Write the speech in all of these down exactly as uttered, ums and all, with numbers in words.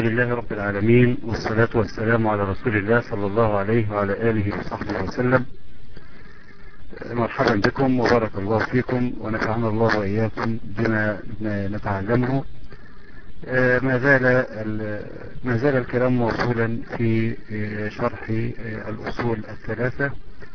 لله رب العالمين، والصلاة والسلام على رسول الله صلى الله عليه وعلى آله وصحبه وسلم. مرحبا بكم وبارك الله فيكم ونفعنا الله وإياكم بما نتعلمه. ما زال ما زال الكلام موصولا في شرح الأصول الثلاثة،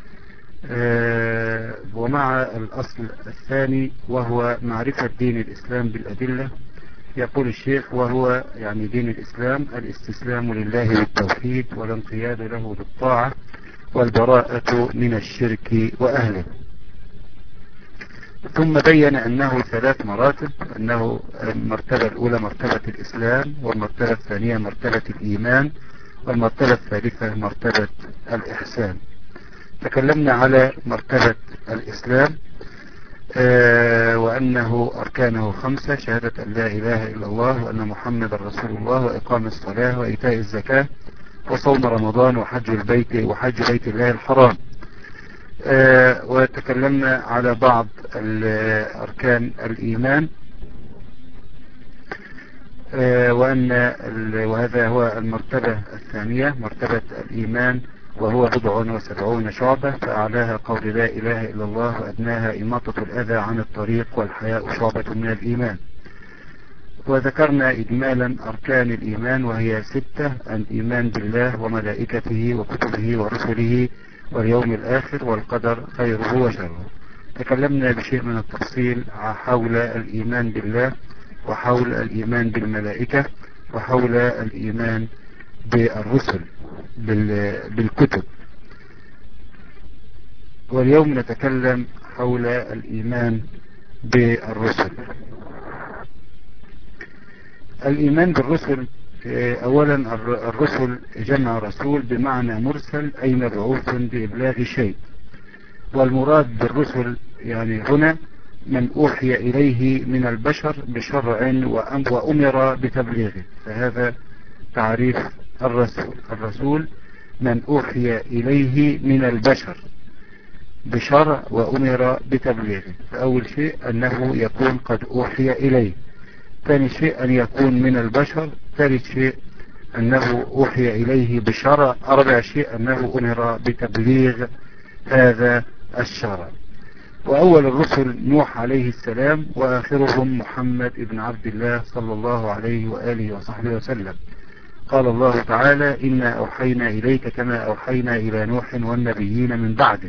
ومع الأصل الثاني وهو معرفة دين الإسلام بالأدلة. يقول الشيخ: وهو يعني دين الإسلام الاستسلام لله بالتوحيد والانقياد له بالطاعة والبراءة من الشرك وأهله. ثم بين أنه ثلاث مراتب، أنه المرتبة الأولى مرتبة الإسلام، والمرتبة الثانية مرتبة الإيمان، والمرتبة الثالثة مرتبة الإحسان. تكلمنا على مرتبة الإسلام آه وأنه أركانه خمسة: شهادة أن لا إله إلا الله وأن محمد رسول الله، وإقام الصلاة، وإيتاء الزكاة، وصوم رمضان، وحج البيت وحج بيت الله الحرام. آه وتكلمنا على بعض أركان الإيمان، آه وأن وهذا هو المرتبة الثانية مرتبة الإيمان، وهو بضع وسبعون شعبة، فأعلاها قول لا إله إلا الله، وأدناها إماطة الأذى عن الطريق، والحياء شعبة من الإيمان. وذكرنا إجمالا أركان الإيمان وهي ستة: الإيمان بالله وملائكته وكتبه ورسله واليوم الآخر والقدر خيره وشره. تكلمنا بشيء من التفصيل حول الإيمان بالله، وحول الإيمان بالملائكة، وحول الإيمان بالرسل بالكتب. واليوم نتكلم حول الإيمان بالرسل. الإيمان بالرسل، أولا الرسل جمع رسول بمعنى مرسل، أي مبعوث بإبلاغ شيء. والمراد بالرسل يعني هنا من أوحي إليه من البشر بشرع وأمر بتبليغه، فهذا تعريف الرسول. الرسول من أوحي إليه من البشر بشرع وأمر بتبليغه. فأول شيء أنه يكون قد أوحي إليه، ثاني شيء أن يكون من البشر، ثالث شيء أنه أوحي إليه بشرع، رابع شيء أنه أمر بتبليغ هذا الشرع. وأول الرسل نوح عليه السلام، وآخرهم محمد بن عبد الله صلى الله عليه وآله وصحبه وسلم. قال الله تعالى: إنا أوحينا إليك كما أوحينا إلى نوح والنبيين من بعده.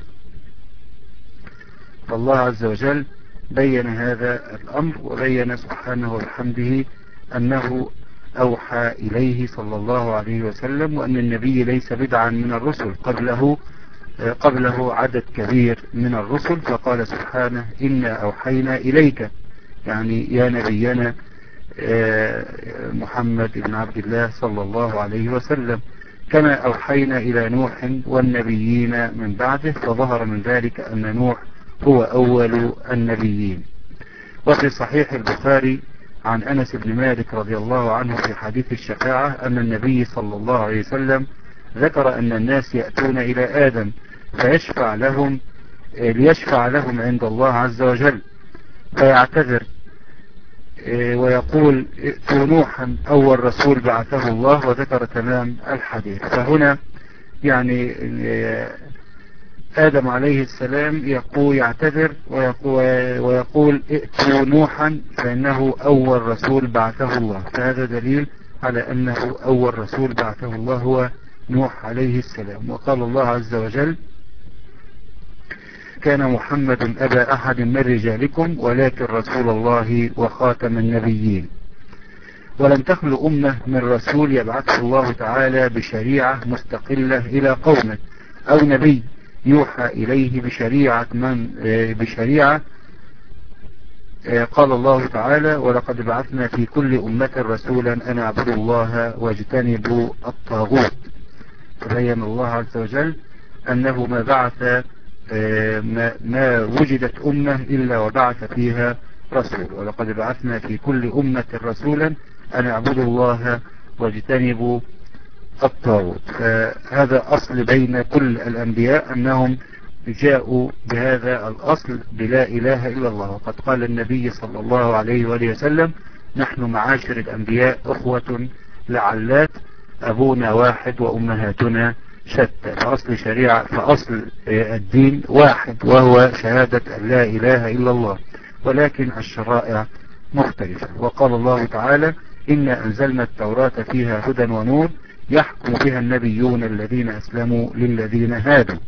فالله عز وجل بين هذا الأمر، وبين سبحانه وبحمده أنه أوحى إليه صلى الله عليه وسلم، وأن النبي ليس بدعا من الرسل، قبله قبله عدد كبير من الرسل. فقال سبحانه: إنا أوحينا إليك، يعني يا نبينا محمد بن عبد الله صلى الله عليه وسلم، كما أوحينا إلى نوح والنبيين من بعده. فظهر من ذلك أن نوح هو أول النبيين. وفي صحيح البخاري عن أنس بن مالك رضي الله عنه في حديث الشفاعة أن النبي صلى الله عليه وسلم ذكر أن الناس يأتون إلى آدم فيشفع لهم ليشفع لهم عند الله عز وجل، فيعتذر ويقول: ائتوا نوحا أول رسول بعثه الله، وذكر تمام الحديث. فهنا يعني آدم عليه السلام يقول يعتذر ويقول, ويقول ائتوا نوحا فإنه أول رسول بعثه الله. فهذا دليل على أنه أول رسول بعثه الله هو نوح عليه السلام. وقال الله عز وجل: كان محمد أبا أحد من رجالكم ولكن رسول الله وخاتم النبيين. ولم تخلو أمة من رسول يبعثه الله تعالى بشريعة مستقلة إلى قومه، أو نبي يوحى إليه بشريعة من بشريعة قال الله تعالى: ولقد بعثنا في كل أمة رسولا أن اعبدوا الله واجتنبوا الطاغوت. فبين الله عز وجل أنه ما بعث ما, ما وجدت أمة إلا وبعث فيها رسول. ولقد بعثنا في كل أمة رسولا أن اعبدوا الله واجتنبوا الطاغوت. فهذا أصل بين كل الأنبياء أنهم جاءوا بهذا الأصل بلا إله إلا الله. وقد قال النبي صلى الله عليه وآله وسلم: نحن معاشر الأنبياء أخوة لعلات أبونا واحد وأمهاتنا شتى. فأصل شريعة فأصل الدين واحد، وهو شهادة أن لا إله إلا الله، ولكن الشرائع مختلفة. وقال الله تعالى: إنا أنزلنا التوراة فيها هدى ونور يحكم بها النبيون الذين أسلموا للذين هادوا.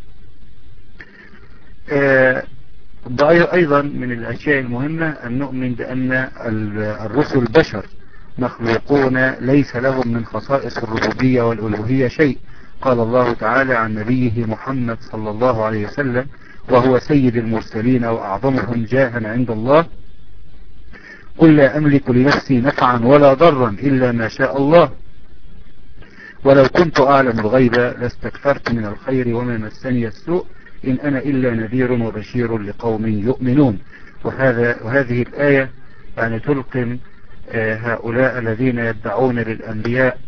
أيضا من الأشياء المهمة أن نؤمن بأن الرسل بشر مخلوقون ليس لهم من خصائص الربوبية والألوهية شيء. قال الله تعالى عن نبيه محمد صلى الله عليه وسلم وهو سيد المرسلين وأعظمهم جاها عند الله: قل لا أملك لنفسي نفعا ولا ضرا إلا ما شاء الله، ولو كنت أعلم الغيب لاستكثرت من الخير وما مسني السوء إن أنا إلا نذير وبشير لقوم يؤمنون. وهذا وهذه الآية يعني تلقم هؤلاء الذين يدعون للأنبياء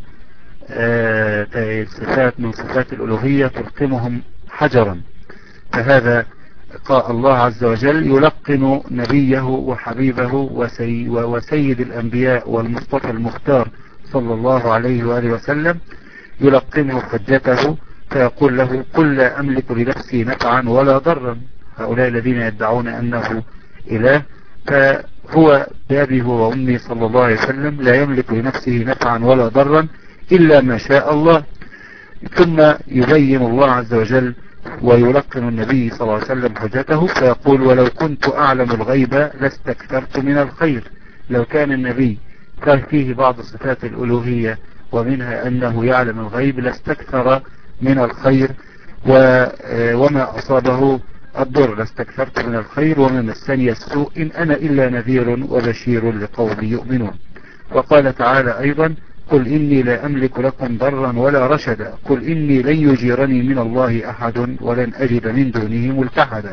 صفات من صفات الألوهية، تلقمهم حجرا. فهذا قال الله عز وجل يلقن نبيه وحبيبه وسي وسيد الأنبياء والمصطفى المختار صلى الله عليه وآله وسلم، يلقنه حجته فيقول له: قل لا أملك لنفسي نفعا ولا ضرا. هؤلاء الذين يدعون أنه إله، فهو بأبيه وأمي صلى الله عليه وسلم لا يملك لنفسه نفعا ولا ضرا إلا ما شاء الله. ثم يبين الله عز وجل ويلقن النبي صلى الله عليه وسلم حجته فيقول: ولو كنت أعلم الغيب لاستكثرت من الخير. لو كان النبي كان فيه بعض صفات الألوهية ومنها أنه يعلم الغيب لاستكثر من الخير وما أصابه الضر، لاستكثرت من الخير وما مسني السوء إن أنا إلا نذير وبشير لقوم يؤمنون. وقال تعالى أيضا: قل إني لا أملك لكم ضرا ولا رشدا، قل إني لن يجيرني من الله أحد ولن أجد من دونه ملتحدا.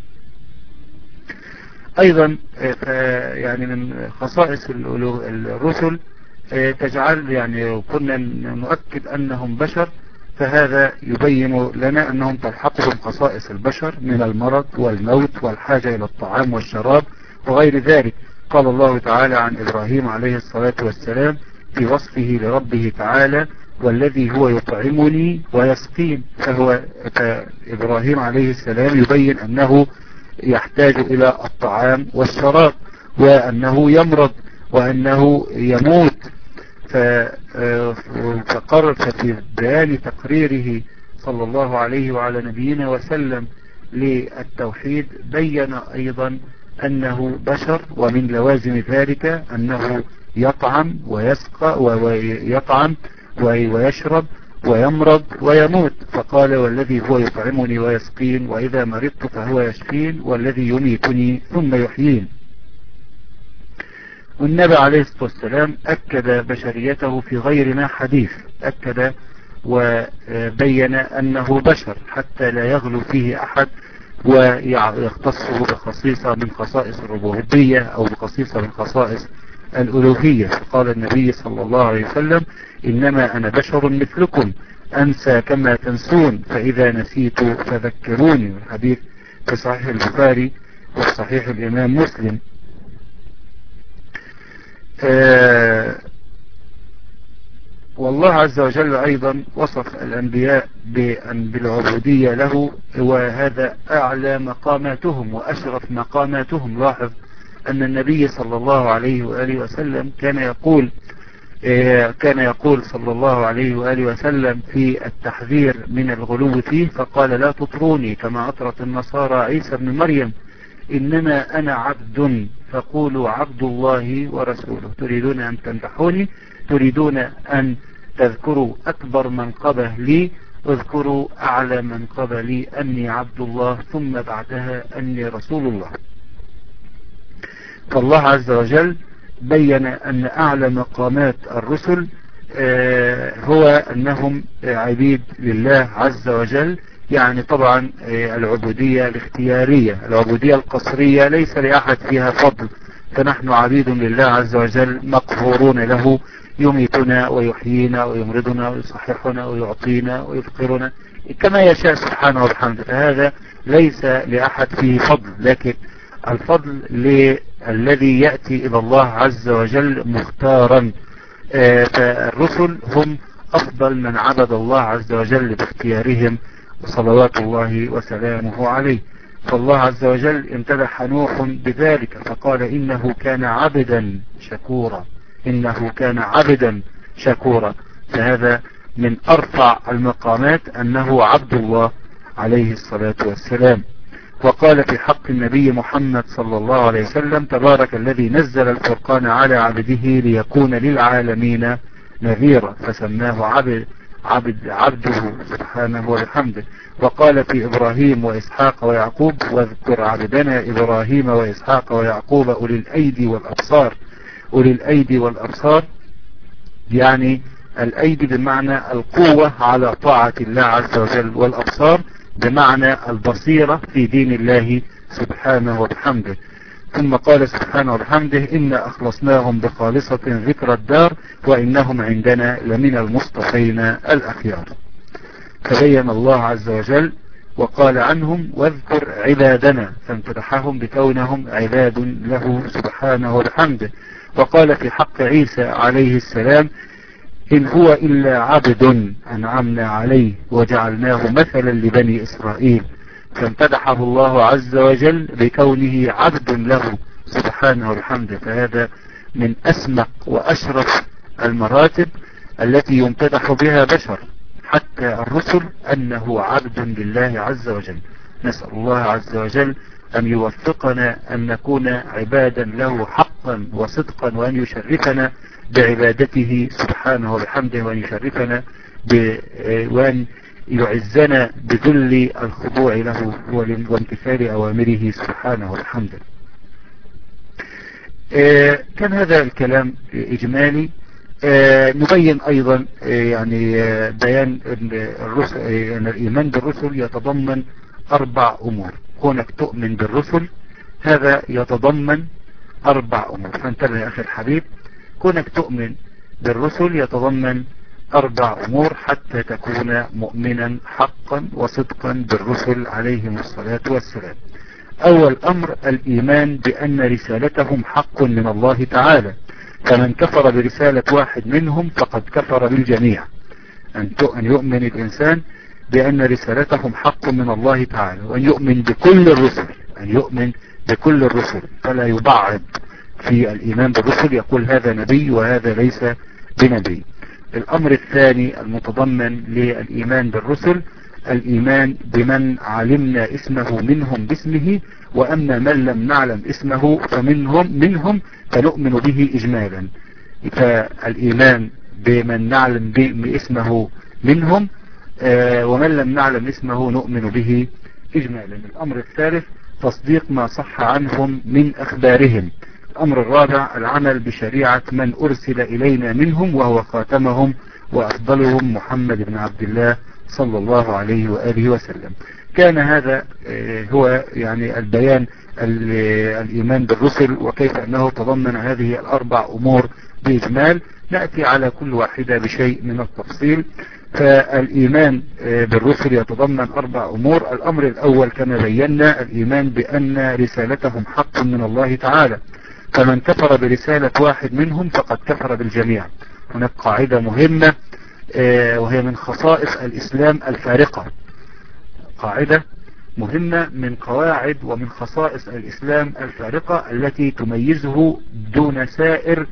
أيضا يعني من خصائص الرسل تجعل يعني كنا نؤكد أنهم بشر، فهذا يبين لنا أنهم تلحقهم خصائص البشر من المرض والموت والحاجة إلى الطعام والشراب وغير ذلك. قال الله تعالى عن إبراهيم عليه الصلاة والسلام في وصفه لربه تعالى: والذي هو يطعمني ويسقين. فهو إبراهيم عليه السلام يبين أنه يحتاج إلى الطعام والشراب، وأنه يمرض وأنه يموت. فقرر في بيان تقريره صلى الله عليه وعلى نبينا وسلم للتوحيد بين أيضا أنه بشر، ومن لوازم ذلك أنه يطعم ويسقى ويطعم ويشرب ويمرض ويموت. فقال: والذي هو يطعمني ويسقين، وإذا مرضت فهو يشفين، والذي يميتني ثم يحيين. والنبي عليه الصلاة والسلام أكد بشريته في غير ما حديث، أكد وبين أنه بشر حتى لا يغلو فيه أحد ويختصه بخصيصة من خصائص الربوبية أو بخصيصة من خصائص الألوهية. قال النبي صلى الله عليه وسلم: إنما أنا بشر مثلكم أنسى كما تنسون، فإذا نسيت فذكروني. الحديث في صحيح البخاري وفي صحيح الإمام مسلم. آه والله عز وجل أيضا وصف الأنبياء بالعبودية له، وهذا أعلى مقاماتهم وأشرف مقاماتهم. لاحظ أن النبي صلى الله عليه وآله وسلم كان يقول كان يقول صلى الله عليه وآله وسلم في التحذير من الغلو فيه، فقال: لا تطروني كما أطرت النصارى عيسى بن مريم، إنما أنا عبد فقولوا عبد الله ورسوله. تريدون أن تمدحوني، تريدون أن تذكروا أكبر منقبة لي، اذكروا أعلى منقبة لي أني عبد الله، ثم بعدها أني رسول الله. فالله عز وجل بين أن أعلى مقامات الرسل هو أنهم عبيد لله عز وجل. يعني طبعا العبودية الاختيارية، العبودية القصرية ليس لأحد فيها فضل، فنحن عبيد لله عز وجل مقهورون له، يميتنا ويحيينا ويمرضنا ويصححنا ويعطينا ويفقرنا كما يشاء سبحانه وبحمده. فهذا ليس لأحد فيه فضل، لكن الفضل للذي يأتي إلى الله عز وجل مختارا فالرسل هم أفضل من عبد الله عز وجل باختيارهم صلوات الله وسلامه عليه. فالله عز وجل امتدح نوح بذلك فقال إنه كان عبدا شكورا، إنه كان عبدا شكورا. فهذا من أرفع المقامات أنه عبد الله عليه الصلاة والسلام. وقال في حق النبي محمد صلى الله عليه وسلم تبارك الذي نزل الفرقان على عبده ليكون للعالمين نذيرا، فسماه عبد عبد عبده سبحانه وبحمده. وقال في إبراهيم وإسحاق ويعقوب واذكر عبدنا إبراهيم وإسحاق ويعقوب أولي الأيدي والأبصار. أولي الأيدي والأبصار يعني الأيدي بمعنى القوة على طاعة الله عز وجل، والأبصار بمعنى البصيرة في دين الله سبحانه وبحمده. ثم قال سبحانه وبحمده إنا أخلصناهم بخالصة ذكر الدار وإنهم عندنا لمن المصطفين الأخيار. فبين الله عز وجل وقال عنهم واذكر عبادنا، فامتدحهم بكونهم عباد له سبحانه وبحمده. وقال في حق عيسى عليه السلام إن هو إلا عبد أنعمنا عليه وجعلناه مثلا لبني إسرائيل، فامتدحه الله عز وجل بكونه عبد له سبحانه وبحمده. فهذا من أسمق وأشرف المراتب التي يمتدح بها بشر حتى الرسل أنه عبد لله عز وجل. نسأل الله عز وجل أن يوفقنا أن نكون عبادا له حقا وصدقا، وأن يشرفنا بعبادته سبحانه وبحمده، وأن يشرفنا ب... وأن يعزنا بذل الخضوع له وامتثال أوامره سبحانه وبحمده. كان هذا الكلام إجمالي. نبين أيضا يعني بيان الرسل أن الإيمان بالرسل يتضمن أربع أمور. كونك تؤمن بالرسل هذا يتضمن أربع أمور، فانتبه يا أخي الحبيب. كونك تؤمن بالرسل يتضمن أربع أمور حتى تكون مؤمنا حقا وصدقا بالرسل عليهم الصلاة والسلام. أول أمر الإيمان بأن رسالتهم حق من الله تعالى، فمن كفر برسالة واحد منهم فقد كفر بالجميع. أن يؤمن الإنسان بأن رسالتهم حق من الله تعالى، وأن يؤمن بكل الرسل، أن يؤمن بكل الرسل فلا يبعد في الإيمان بالرسل يقول هذا نبي وهذا ليس بنبي. الأمر الثاني المتضمن للإيمان بالرسل الإيمان بمن علمنا اسمه منهم باسمه، وأما من لم نعلم اسمه فمنهم منهم فنؤمن به إجمالا. فالإيمان بمن نعلم باسمه منهم ومن لم نعلم اسمه نؤمن به إجمالا. الأمر الثالث تصديق ما صح عنهم من أخبارهم. الأمر الرابع العمل بشريعة من أرسل إلينا منهم وهو خاتمهم وأفضلهم محمد بن عبد الله صلى الله عليه وآله وسلم. كان هذا هو يعني البيان الإيمان بالرسل وكيف أنه تضمن هذه الأربع أمور بإجمال. نأتي على كل واحدة بشيء من التفصيل. فالإيمان بالرسل يتضمن أربع أمور. الأمر الأول كما بينا الإيمان بأن رسالتهم حق من الله تعالى، فمن كفر برسالة واحد منهم فقد كفر بالجميع. هناك قاعدة مهمة وهي من خصائص الإسلام الفارقة، قاعدة مهمة من قواعد ومن خصائص الإسلام الفارقة التي تميزه دون سائر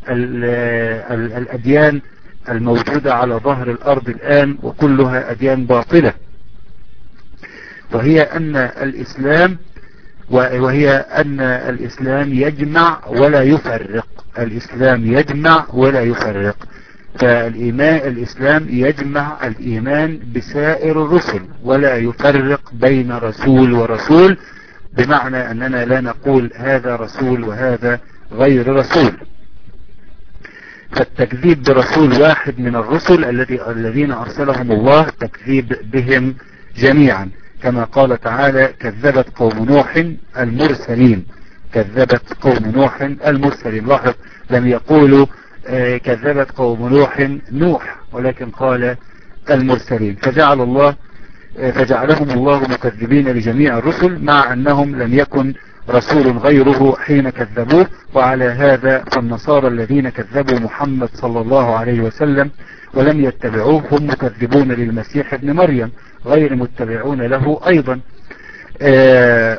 الأديان الموجودة على ظهر الأرض الآن وكلها أديان باطلة، وهي أن الإسلام وهي أن الإسلام يجمع ولا يفرق. الإسلام يجمع ولا يفرق. فالإيمان الإسلام يجمع الإيمان بسائر الرسل ولا يفرق بين رسول ورسول، بمعنى أننا لا نقول هذا رسول وهذا غير رسول. فالتكذيب برسول واحد من الرسل الذي الذين أرسلهم الله تكذيب بهم جميعا، كما قال تعالى كذبت قوم نوح المرسلين. كذبت قوم نوح المرسلين. لاحظ لم يقولوا آه كذبت قوم نوح نوح ولكن قال المرسلين. فجعل الله آه فجعلهم الله مكذبين لجميع الرسل، مع أنهم لم يكن رسول غيره حين كذبوه. وعلى هذا فالنصارى الذين كذبوا محمد صلى الله عليه وسلم ولم يتبعوه هم مكذبون للمسيح ابن مريم غير متبعون له أيضا. آه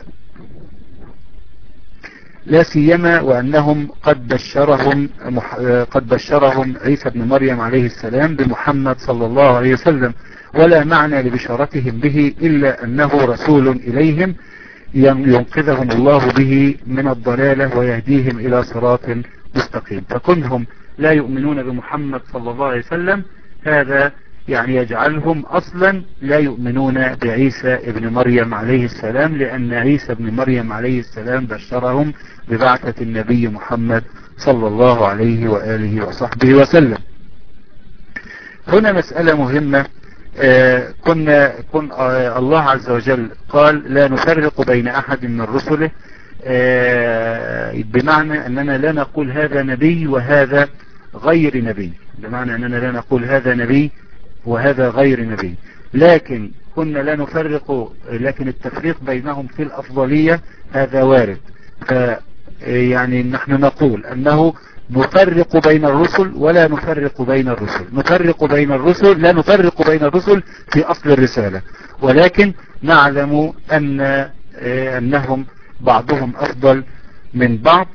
لا سيما وأنهم قد بشرهم قد بشرهم عيسى بن مريم عليه السلام بمحمد صلى الله عليه وسلم، ولا معنى لبشارتهم به إلا أنه رسول إليهم ينقذهم الله به من الضلالة ويهديهم إلى صراط مستقيم. فكونهم لا يؤمنون بمحمد صلى الله عليه وسلم هذا يعني يجعلهم أصلا لا يؤمنون بعيسى ابن مريم عليه السلام، لأن عيسى ابن مريم عليه السلام بشرهم ببعثة النبي محمد صلى الله عليه وآله وصحبه وسلم. هنا مسألة مهمة. آه كنا كن آه الله عز وجل قال لا نفرق بين أحد من رسله، آه بمعنى أننا لا نقول هذا نبي وهذا غير نبي، بمعنى أننا لا نقول هذا نبي وهذا غير نبي، لكن كنا لا نفرق، لكن التفريق بينهم في الأفضلية هذا وارد. يعني نحن نقول أنه نفرق بين الرسل ولا نفرق بين الرسل. نفرق بين الرسل لا نفرق بين الرسل في أصل الرسالة، ولكن نعلم أن أنهم بعضهم أفضل من بعض،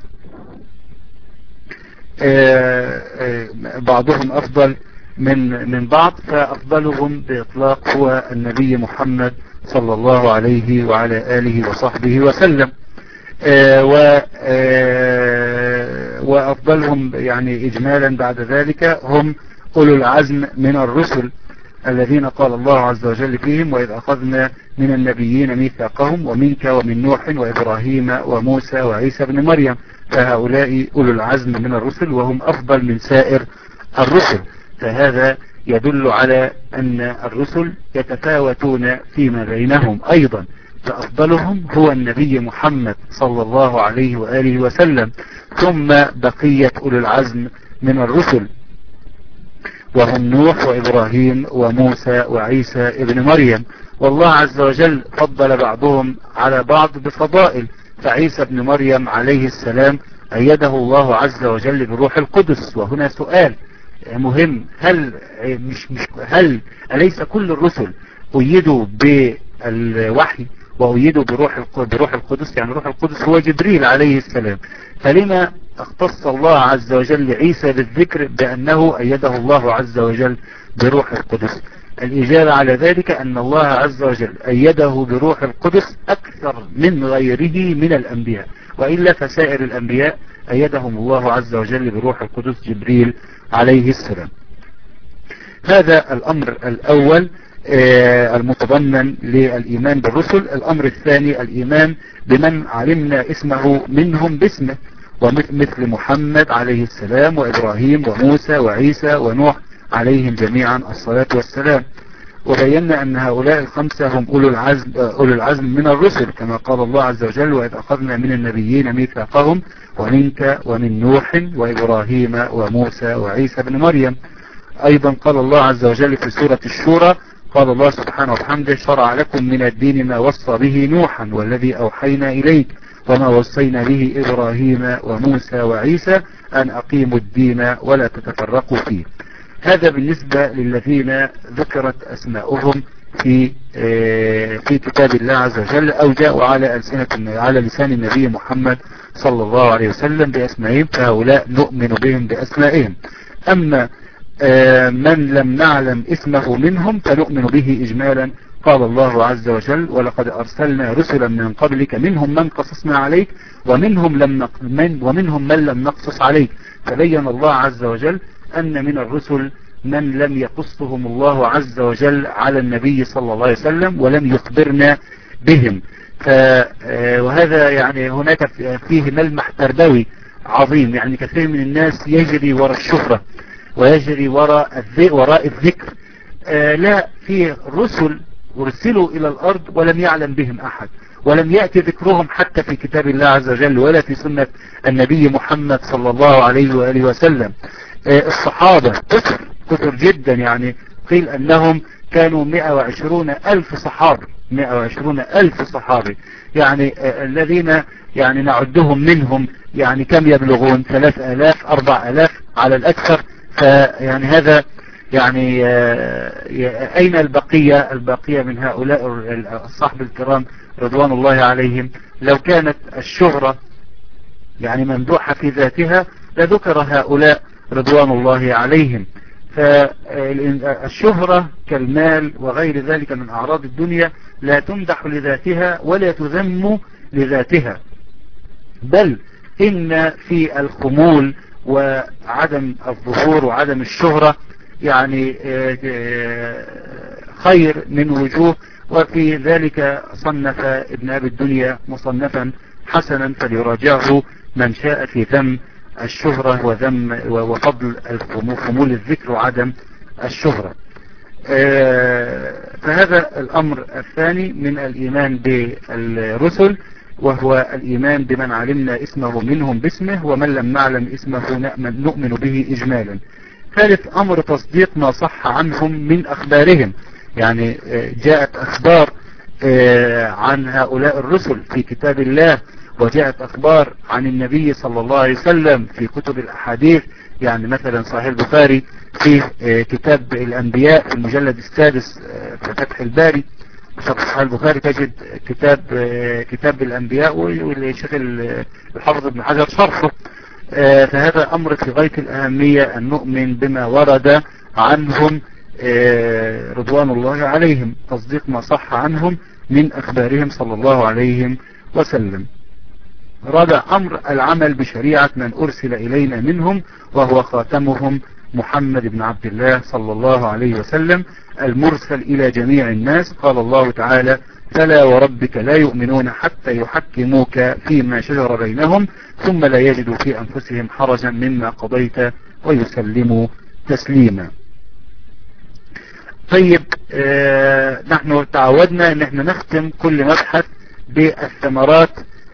بعضهم أفضل من من بعض، فأفضلهم بإطلاق هو النبي محمد صلى الله عليه وعلى آله وصحبه وسلم. آه و آه وأفضلهم يعني إجمالا بعد ذلك هم أولو العزم من الرسل الذين قال الله عز وجل فيهم وإذ أخذنا من النبيين ميثاقهم ومنك ومن نوح وإبراهيم وموسى وعيسى بن مريم. فهؤلاء أولو العزم من الرسل وهم أفضل من سائر الرسل. فهذا يدل على أن الرسل يتفاوتون فيما بينهم أيضا، فأفضلهم هو النبي محمد صلى الله عليه وآله وسلم، ثم بقية أولي العزم من الرسل وهم نوح وإبراهيم وموسى وعيسى ابن مريم. والله عز وجل فضل بعضهم على بعض بفضائل، فعيسى ابن مريم عليه السلام أيده الله عز وجل بروح القدس. وهنا سؤال مهم، هل مش مش هل أليس كل الرسل أيدوا بالوحي وأيدوا بروح بروح القدس؟ يعني روح القدس هو جبريل عليه السلام، فلما اختص الله عز وجل عيسى بالذكر بأنه أيده الله عز وجل بروح القدس؟ الإجابة على ذلك أن الله عز وجل أيده بروح القدس أكثر من غيره من الأنبياء، وإلا فسائر الأنبياء أيدهم الله عز وجل بروح القدس جبريل عليه السلام. هذا الأمر الأول المتضمن للإيمان بالرسل. الأمر الثاني الإيمان بمن علمنا اسمه منهم باسمه، ومثل محمد عليه السلام وإبراهيم وموسى وعيسى ونوح عليهم جميعا الصلاة والسلام. وبينا أن هؤلاء الخمسة هم أولو العزم, أولو العزم من الرسل، كما قال الله عز وجل وإذ أخذنا من النبيين ميثاقهم ومنك ومن نوح وإبراهيم وموسى وعيسى بن مريم. أيضا قال الله عز وجل في سورة الشورى قال الله سبحانه وبحمده شرع لكم من الدين ما وصى به نوحا والذي أوحينا إليك وما وصينا به إبراهيم وموسى وعيسى أن أقيموا الدين ولا تتفرقوا فيه. هذا بالنسبة للذين ذكرت أسماؤهم في في كتاب الله عز وجل أو جاءوا على ألسنة على لسان النبي محمد صلى الله عليه وسلم بأسمائهم، فهؤلاء نؤمن بهم بأسمائهم. أما من لم نعلم اسمه منهم فنؤمن به إجمالا. قال الله عز وجل ولقد أرسلنا رسلا من قبلك منهم من قصصنا عليك ومنهم لم من ومنهم من لم نقصص عليك. فبين الله عز وجل أن من الرسل من لم يقصهم الله عز وجل على النبي صلى الله عليه وسلم ولم يخبرنا بهم. وهذا يعني هناك فيه ملمح تربوي عظيم، يعني كثير من الناس يجري وراء الشهرة ويجري وراء وراء الذكر. لا، في رسل ارسلوا الى الارض ولم يعلم بهم احد، ولم يأتي ذكرهم حتى في كتاب الله عز وجل ولا في سنة النبي محمد صلى الله عليه وآله وسلم. الصحابة كثر كثر جدا، يعني قيل انهم كانوا مئة وعشرون الف صحابي مئة وعشرون ألف صحابي، يعني الذين يعني نعدهم منهم يعني كم يبلغون؟ ثلاث آلاف أربع آلاف على الأكثر. فيعني هذا يعني أين البقية البقية من هؤلاء الصحب الكرام رضوان الله عليهم؟ لو كانت الشهرة يعني ممدوحة في ذاتها لذكر هؤلاء رضوان الله عليهم. فالشهرة كالمال وغير ذلك من أعراض الدنيا لا تمدح لذاتها ولا تذم لذاتها، بل إن في الخمول وعدم الظهور وعدم الشهرة يعني خير من وجوه. وفي ذلك صنف ابن أبي الدنيا مصنفا حسنا فليراجعه من شاء في ذم الشهرة وذم وفضل خمول الذكر وعدم الشهرة. فهذا الأمر الثاني من الإيمان بالرسل، وهو الإيمان بمن علمنا اسمه منهم باسمه، ومن لم نعلم اسمه نؤمن به إجمالا. ثالث أمر تصديق ما صح عنهم من أخبارهم، يعني جاءت أخبار عن هؤلاء الرسل في كتاب الله، وجاءت أخبار عن النبي صلى الله عليه وسلم في كتب الأحاديث، يعني مثلا صحيح البخاري في كتاب الأنبياء في المجلد السادس في فتح الباري، في صحيح البخاري تجد كتاب كتاب الأنبياء والشيخ الحافظ ابن حجر شرحه. فهذا أمر في غاية الأهمية أن نؤمن بما ورد عنهم رضوان الله عليهم، تصديق ما صح عنهم من أخبارهم صلى الله عليه وسلم. رابع أمر العمل بشريعة من أرسل إلينا منهم، وهو خاتمهم محمد بن عبد الله صلى الله عليه وسلم المرسل إلى جميع الناس. قال الله تعالى: فلا وربك لا يؤمنون حتى يحكموك فيما شجر بينهم ثم لا يجدوا في أنفسهم حرجا مما قضيت ويسلموا تسليما. طيب، آه نحن تعودنا ان احنا نختم كل مبحث بالثمرات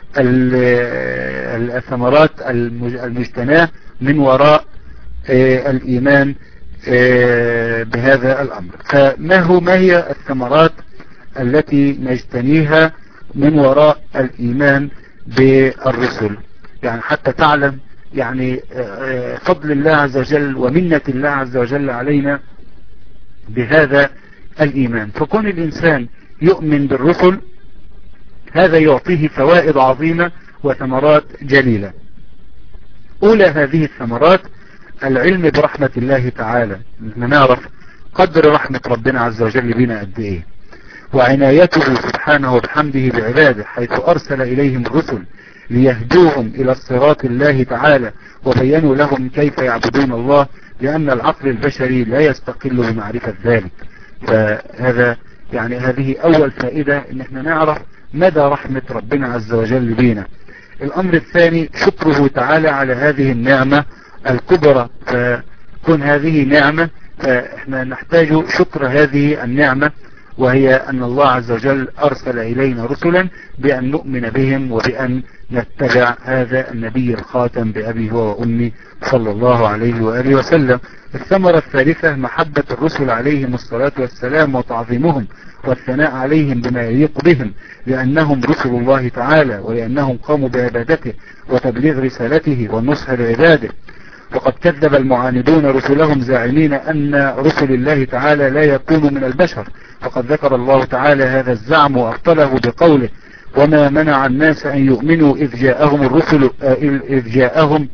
الثمرات المجتناة من وراء آه الإيمان آه بهذا الأمر. فما هو ما هي الثمرات التي نجتنيها من وراء الإيمان بالرسل؟ يعني حتى تعلم يعني آه فضل الله عز وجل ومنة الله عز وجل علينا بهذا الإيمان. فكون الإنسان يؤمن بالرسل هذا يعطيه فوائد عظيمة وثمرات جليلة. أولى هذه الثمرات العلم برحمة الله تعالى، نعرف قدر رحمة ربنا عز وجل بنا قد إيه، وعنايته سبحانه وبحمده بعباده حيث أرسل إليهم الرسل ليهدوهم إلى الصراط الله تعالى وبينوا لهم كيف يعبدون الله، لأن العقل البشري لا يستقل بمعرفة ذلك. فهذا يعني هذه أول فائدة، إن احنا نعرف مدى رحمة ربنا عز وجل بينا. الأمر الثاني شكره تعالى على هذه النعمة الكبرى، فكون هذه نعمة فإحنا نحتاج شكر هذه النعمة، وهي أن الله عز وجل أرسل إلينا رسلا بأن نؤمن بهم وبأن نتبع هذا النبي الخاتم بأبي هو وأمي صلى الله عليه وآله وسلم. الثمرة الثالثة محبة الرسل عليهم الصلاة والسلام وتعظيمهم والثناء عليهم بما يليق بهم، لأنهم رسل الله تعالى ولأنهم قاموا بعبادته وتبليغ رسالته والنصح لعباده. وقد كذب المعاندون رسلهم زاعمين أن رسل الله تعالى لا يكونوا من البشر، فقد ذكر الله تعالى هذا الزعم وأبطله بقوله: وما منع الناس أن يؤمنوا إذ جاءهم الرسل إذ جاءهم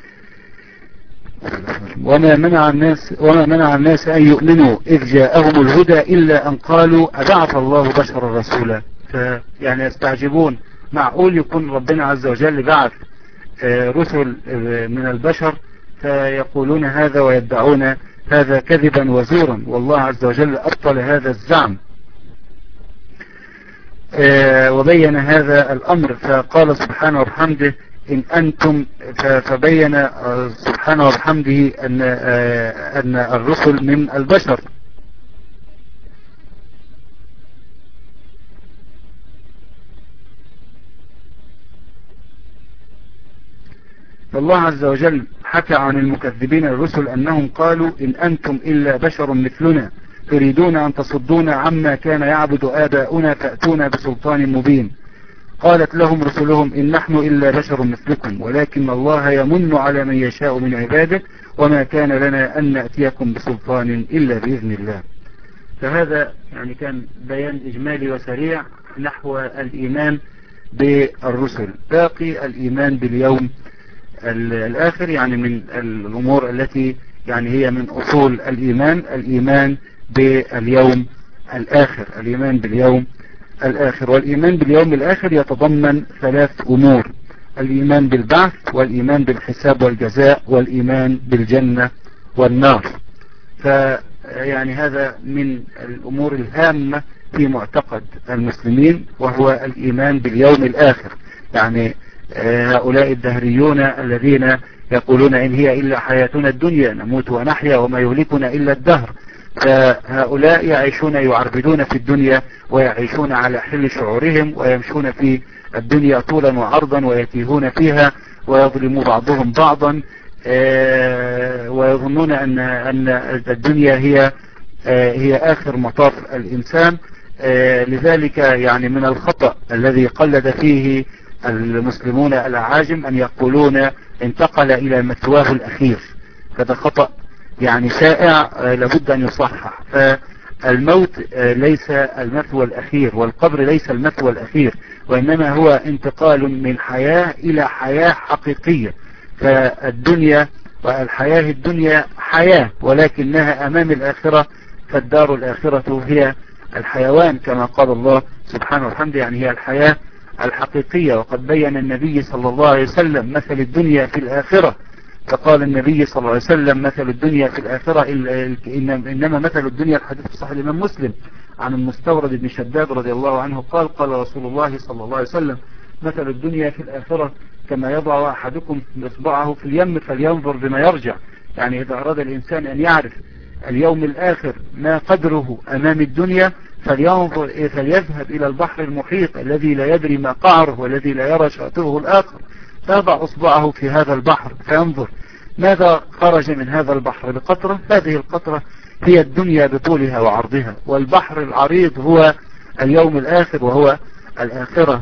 وما منع الناس وما منع الناس أن يؤمنوا إذ جاءهم الهدى إلا أن قالوا أبعث الله بشرا رسولا. فيعني يستعجبون، معقول يكون ربنا عز وجل بعث رسل من البشر؟ فيقولون هذا ويدعون هذا كذبا وزورا، والله عز وجل أبطل هذا الزعم وبين هذا الأمر. فقال سبحانه وبحمده إن أنتم فبين سبحانه وبحمده أن أن الرسل من البشر. فالله عز وجل حكى عن المكذبين الرسل أنهم قالوا إن أنتم إلا بشر مثلنا تريدون أن تصدونا عما كان يعبد آباؤنا فأتونا بسلطان مبين. قالت لهم رسلهم إن نحن إلا بشر مثلكم ولكن الله يمن على من يشاء من عباده وما كان لنا أن نأتيكم بسلطان إلا بإذن الله. فهذا يعني كان بيان إجمالي وسريع نحو الإيمان بالرسل. باقي الإيمان باليوم الآخر يعني من الأمور التي يعني هي من أصول الإيمان، الإيمان باليوم الآخر، الإيمان باليوم الآخر. والإيمان باليوم الآخر يتضمن ثلاث أمور: الإيمان بالبعث والإيمان بالحساب والجزاء والإيمان بالجنة والنار. فيعني هذا من الأمور الهامة في معتقد المسلمين وهو الإيمان باليوم الآخر. يعني هؤلاء الدهريون الذين يقولون إن هي إلا حياتنا الدنيا نموت ونحيا وما يهلكنا إلا الدهر، فهؤلاء يعيشون يعربدون في الدنيا ويعيشون على حل شعورهم ويمشون في الدنيا طولا وعرضا ويتيهون فيها ويظلم بعضهم بعضا ويظنون أن أن الدنيا هي هي آخر مطاف الإنسان. لذلك يعني من الخطأ الذي قلد فيه المسلمون الأعاجم أن يقولون انتقل إلى مثواه الأخير، هذا خطأ يعني شائع لابد أن يصحح. فالموت ليس المثوى الأخير والقبر ليس المثوى الأخير، وإنما هو انتقال من حياة إلى حياة حقيقية. فالدنيا والحياة الدنيا حياة ولكنها أمام الآخرة، فالدار الآخرة هي الحيوان كما قال الله سبحانه وتعالى، يعني هي الحياة الحقيقية. وقد بين النبي صلى الله عليه وسلم مثل الدنيا في الآخرة، فقال النبي صلى الله عليه وسلم مثل الدنيا في الآخرة إنما مثل الدنيا، الحديث صحيح الإمام مسلم عن المستورد بن شداد رضي الله عنه قال قال رسول الله صلى الله عليه وسلم مثل الدنيا في الآخرة كما يضع أحدكم إصبعه في اليم فلينظر بما يرجع. يعني إذا أراد الإنسان أن يعرف اليوم الآخر ما قدره أمام الدنيا فلينظر فليذهب إلى البحر المحيط الذي لا يدري ما قعره والذي لا يرى شاطئه الآخر، فيضع أصبعه في هذا البحر فينظر ماذا خرج من هذا البحر بقطرة. هذه القطرة هي الدنيا بطولها وعرضها، والبحر العريض هو اليوم الآخر وهو الآخرة.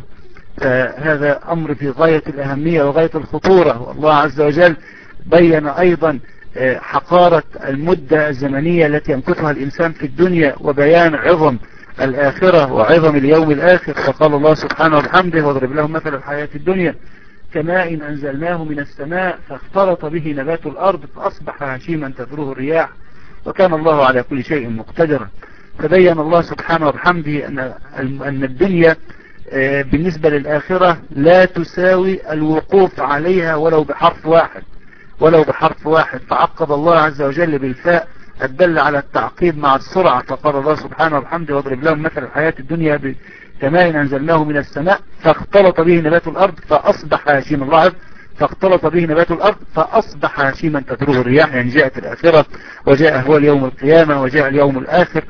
فهذا أمر في غاية الأهمية وغاية الخطورة. والله عز وجل بين أيضا حقارة المدة الزمنية التي يمكثها الإنسان في الدنيا وبيان عظم الآخرة وعظم اليوم الآخر. فقال الله سبحانه وبحمده واضرب لهم مثل الحياة الدنيا كماء إن أنزلناه من السماء فاختلط به نبات الأرض فأصبح هشيما تذروه الرياح وكان الله على كل شيء مقتدرا. فبين الله سبحانه وبحمده أن أن الدنيا بالنسبة للآخرة لا تساوي الوقوف عليها ولو بحرف واحد ولو بحرف واحد فعقب الله عز وجل بالفاء الدل على التعقيب مع السرعة. فقال الله سبحانه وبحمده واضرب لهم مثل الحياة الدنيا كماء أنزلناه من السماء فاختلط به نبات الأرض فأصبح هشيما. الله فاختلط به نبات الأرض فأصبح هشيما تذروه الرياح. يعني جاءت الآخرة وجاء هو اليوم القيامة وجاء اليوم الآخر.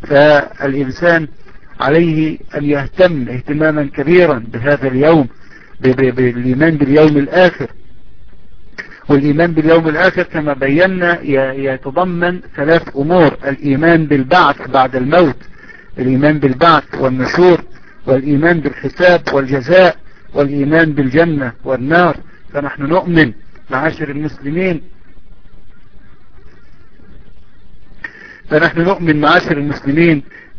فالإنسان عليه أن يهتم اهتماما كبيرا بهذا اليوم بالإيمان باليوم الآخر. والإيمان باليوم الآخر كما بينا يتضمن ثلاث أمور: الإيمان بالبعث بعد الموت، الإيمان بالبعث والنشور، والإيمان بالحساب والجزاء، والإيمان بالجنة والنار. فنحن نؤمن معاشر المسلمين فنحن نؤمن معاشر المسلمين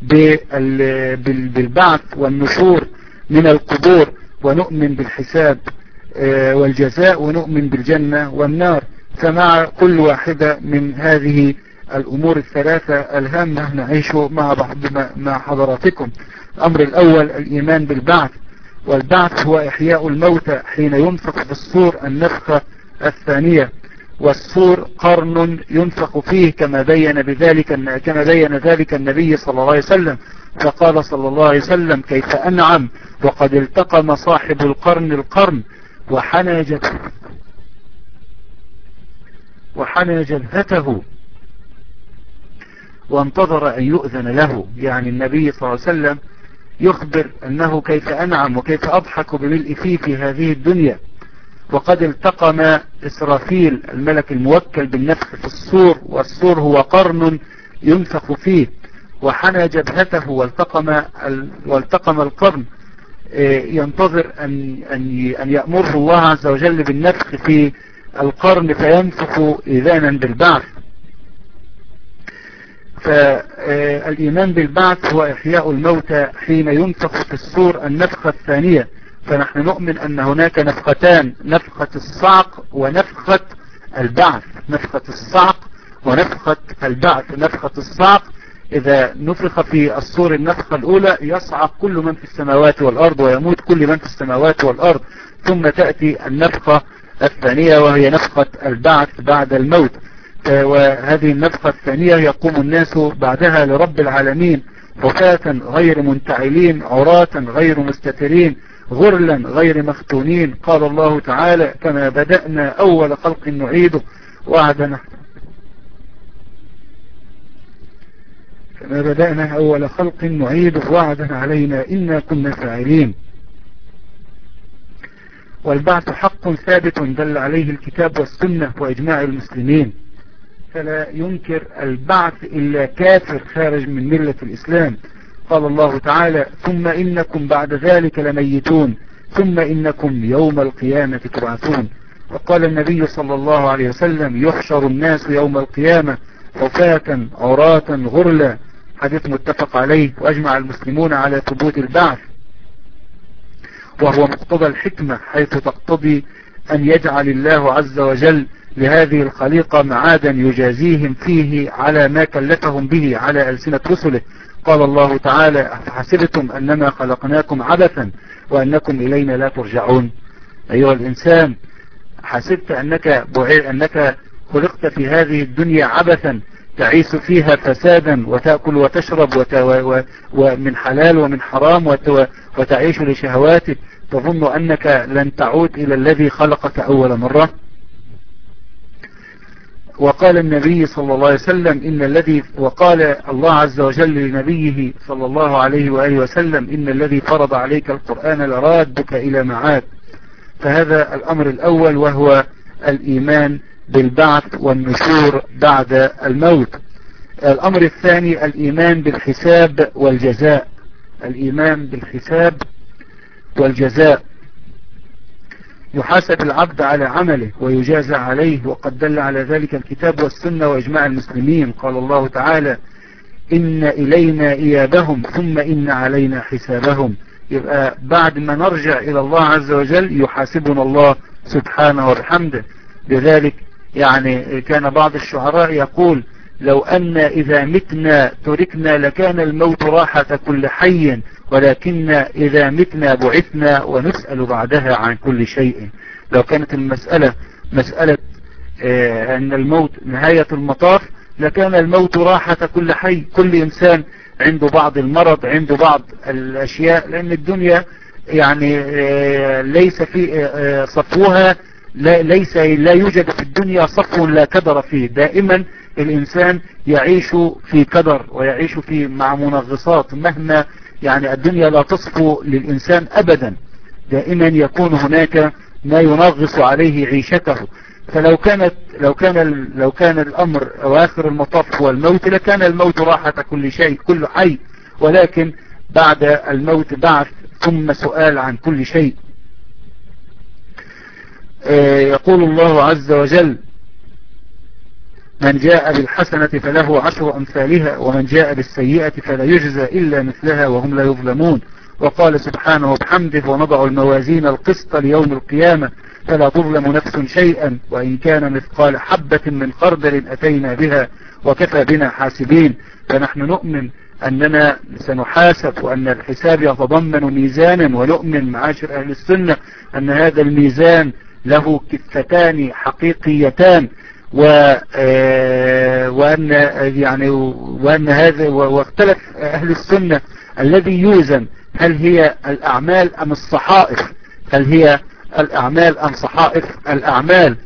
بالبعث والنشور من القبور، ونؤمن بالحساب والجزاء، ونؤمن بالجنة والنار. فمع كل واحدة من هذه الأمور الثلاثة الهامة نعيش مع مع حضراتكم. الأمر الأول الإيمان بالبعث، والبعث هو إحياء الموتى حين ينفخ في الصور النفخة الثانية، والصور قرن ينفخ فيه كما بين بذلك كما بين ذلك النبي صلى الله عليه وسلم. فقال صلى الله عليه وسلم كيف أنعم وقد التقم صاحب القرن القرن وحنى جبهته وحنى جبهته وانتظر أن يؤذن له. يعني النبي صلى الله عليه وسلم يخبر أنه كيف أنعم وكيف أضحك بملء فيه في هذه الدنيا. وقد التقم إسرافيل الملك الموكل بالنفخ في الصور، والصور هو قرن ينفخ فيه. وحنى جبهته والتقم والتقم القرن ينتظر أن أن أن يأمره الله عز وجل بالنفخ في القرن فينفخ إذانا بالبعث. فالإيمان بالبعث هو إحياء الموتى حين ينفخ في الصور النفخة الثانية. فنحن نؤمن أن هناك نفختان، نفخة الصعق ونفخة البعث. نفخة الصعق ونفخة البعث. نفخة الصعق إذا نفخ في الصور النفخة الأولى يصعق كل من في السماوات والأرض ويموت كل من في السماوات والأرض، ثم تأتي النفخة الثانية وهي نفخة البعث بعد الموت. وهذه النفخة الثانية يقوم الناس بعدها لرب العالمين حفاة غير منتعلين، عراة غير مستترين، غرلا غير مختونين. قال الله تعالى: كما بدأنا أول خلق نعيده وعدنا كما بدأنا أول خلق نعيده وعدا علينا إنا كنا فاعلين. والبعث حق ثابت دل عليه الكتاب والسنة وإجماع المسلمين، فلا ينكر البعث إلا كافر خارج من ملة الإسلام. قال الله تعالى: ثم إنكم بعد ذلك لميتون ثم إنكم يوم القيامة تبعثون. وقال النبي صلى الله عليه وسلم: يحشر الناس يوم القيامة حفاة عراة غرلا، حديث متفق عليه. وأجمع المسلمون على ثبوت البعث، وهو مقتضى الحكمة، حيث تقتضي أن يجعل الله عز وجل لهذه الخليقة معادا يجازيهم فيه على ما كلفهم به على ألسنة رسله. قال الله تعالى: أفحسبتم أنما خلقناكم عبثا وأنكم إلينا لا ترجعون. أيها الإنسان، حسبت أنك أنك خلقت في هذه الدنيا عبثا تعيش فيها فسادا وتأكل وتشرب وت... و... ومن حلال ومن حرام وت... وتعيش لشهواتك، تظن أنك لن تعود إلى الذي خلقك أول مرة؟ وقال النبي صلى الله عليه وسلم إن الذي وقال الله عز وجل لنبيه صلى الله عليه وآله وسلم: إن الذي فرض عليك القرآن لرادك إلى معاد. فهذا الأمر الأول، وهو الإيمان بالبعث والنشور بعد الموت. الأمر الثاني الإيمان بالحساب والجزاء. الإيمان بالحساب والجزاء، يحاسب العبد على عمله ويجازى عليه، وقد دل على ذلك الكتاب والسنة وإجماع المسلمين. قال الله تعالى: إن إلينا إيابهم ثم إن علينا حسابهم. يبقى بعد ما نرجع إلى الله عز وجل يحاسبنا الله سبحانه وبحمده. لذلك يعني كان بعض الشعراء يقول: لو أن إذا متنا تركنا لكان الموت راحة كل حي، ولكن إذا متنا بعثنا ونسأل بعدها عن كل شيء. لو كانت المسألة مسألة آه أن الموت نهاية المطاف لكان الموت راحة كل حي. كل إنسان عنده بعض المرض، عنده بعض الأشياء، لأن الدنيا يعني آه ليس في آه صفوها لا ليس لا يوجد في الدنيا صفو لا كدر فيه. دائما الإنسان يعيش في كدر ويعيش في مع منغصات، مهما يعني الدنيا لا تصفو للإنسان أبدا، دائما يكون هناك ما ينغص عليه عيشته. فلو كانت لو كان لو كان الأمر أواخر المطاف هو الموت لكان الموت راحة كل شيء كل حي، ولكن بعد الموت بعث ثم سؤال عن كل شيء. يقول الله عز وجل: من جاء بالحسنة فله عشر أمثالها ومن جاء بالسيئة فلا يجزى إلا مثلها وهم لا يظلمون. وقال سبحانه وبحمده: ونضع الموازين القسط ليوم القيامة فلا تظلم نفس شيئا وإن كان مثقال حبة من خردل أتينا بها وكفى بنا حاسبين. فنحن نؤمن أننا سنحاسب وأن الحساب يتضمن ميزانا، ونؤمن معاشر أهل السنة أن هذا الميزان له كفتان حقيقيتان، و وأن يعني وأن هذا واختلف أهل السنة الذي يوزن هل هي الأعمال أم الصحائف، هل هي الأعمال أم صحائف الأعمال.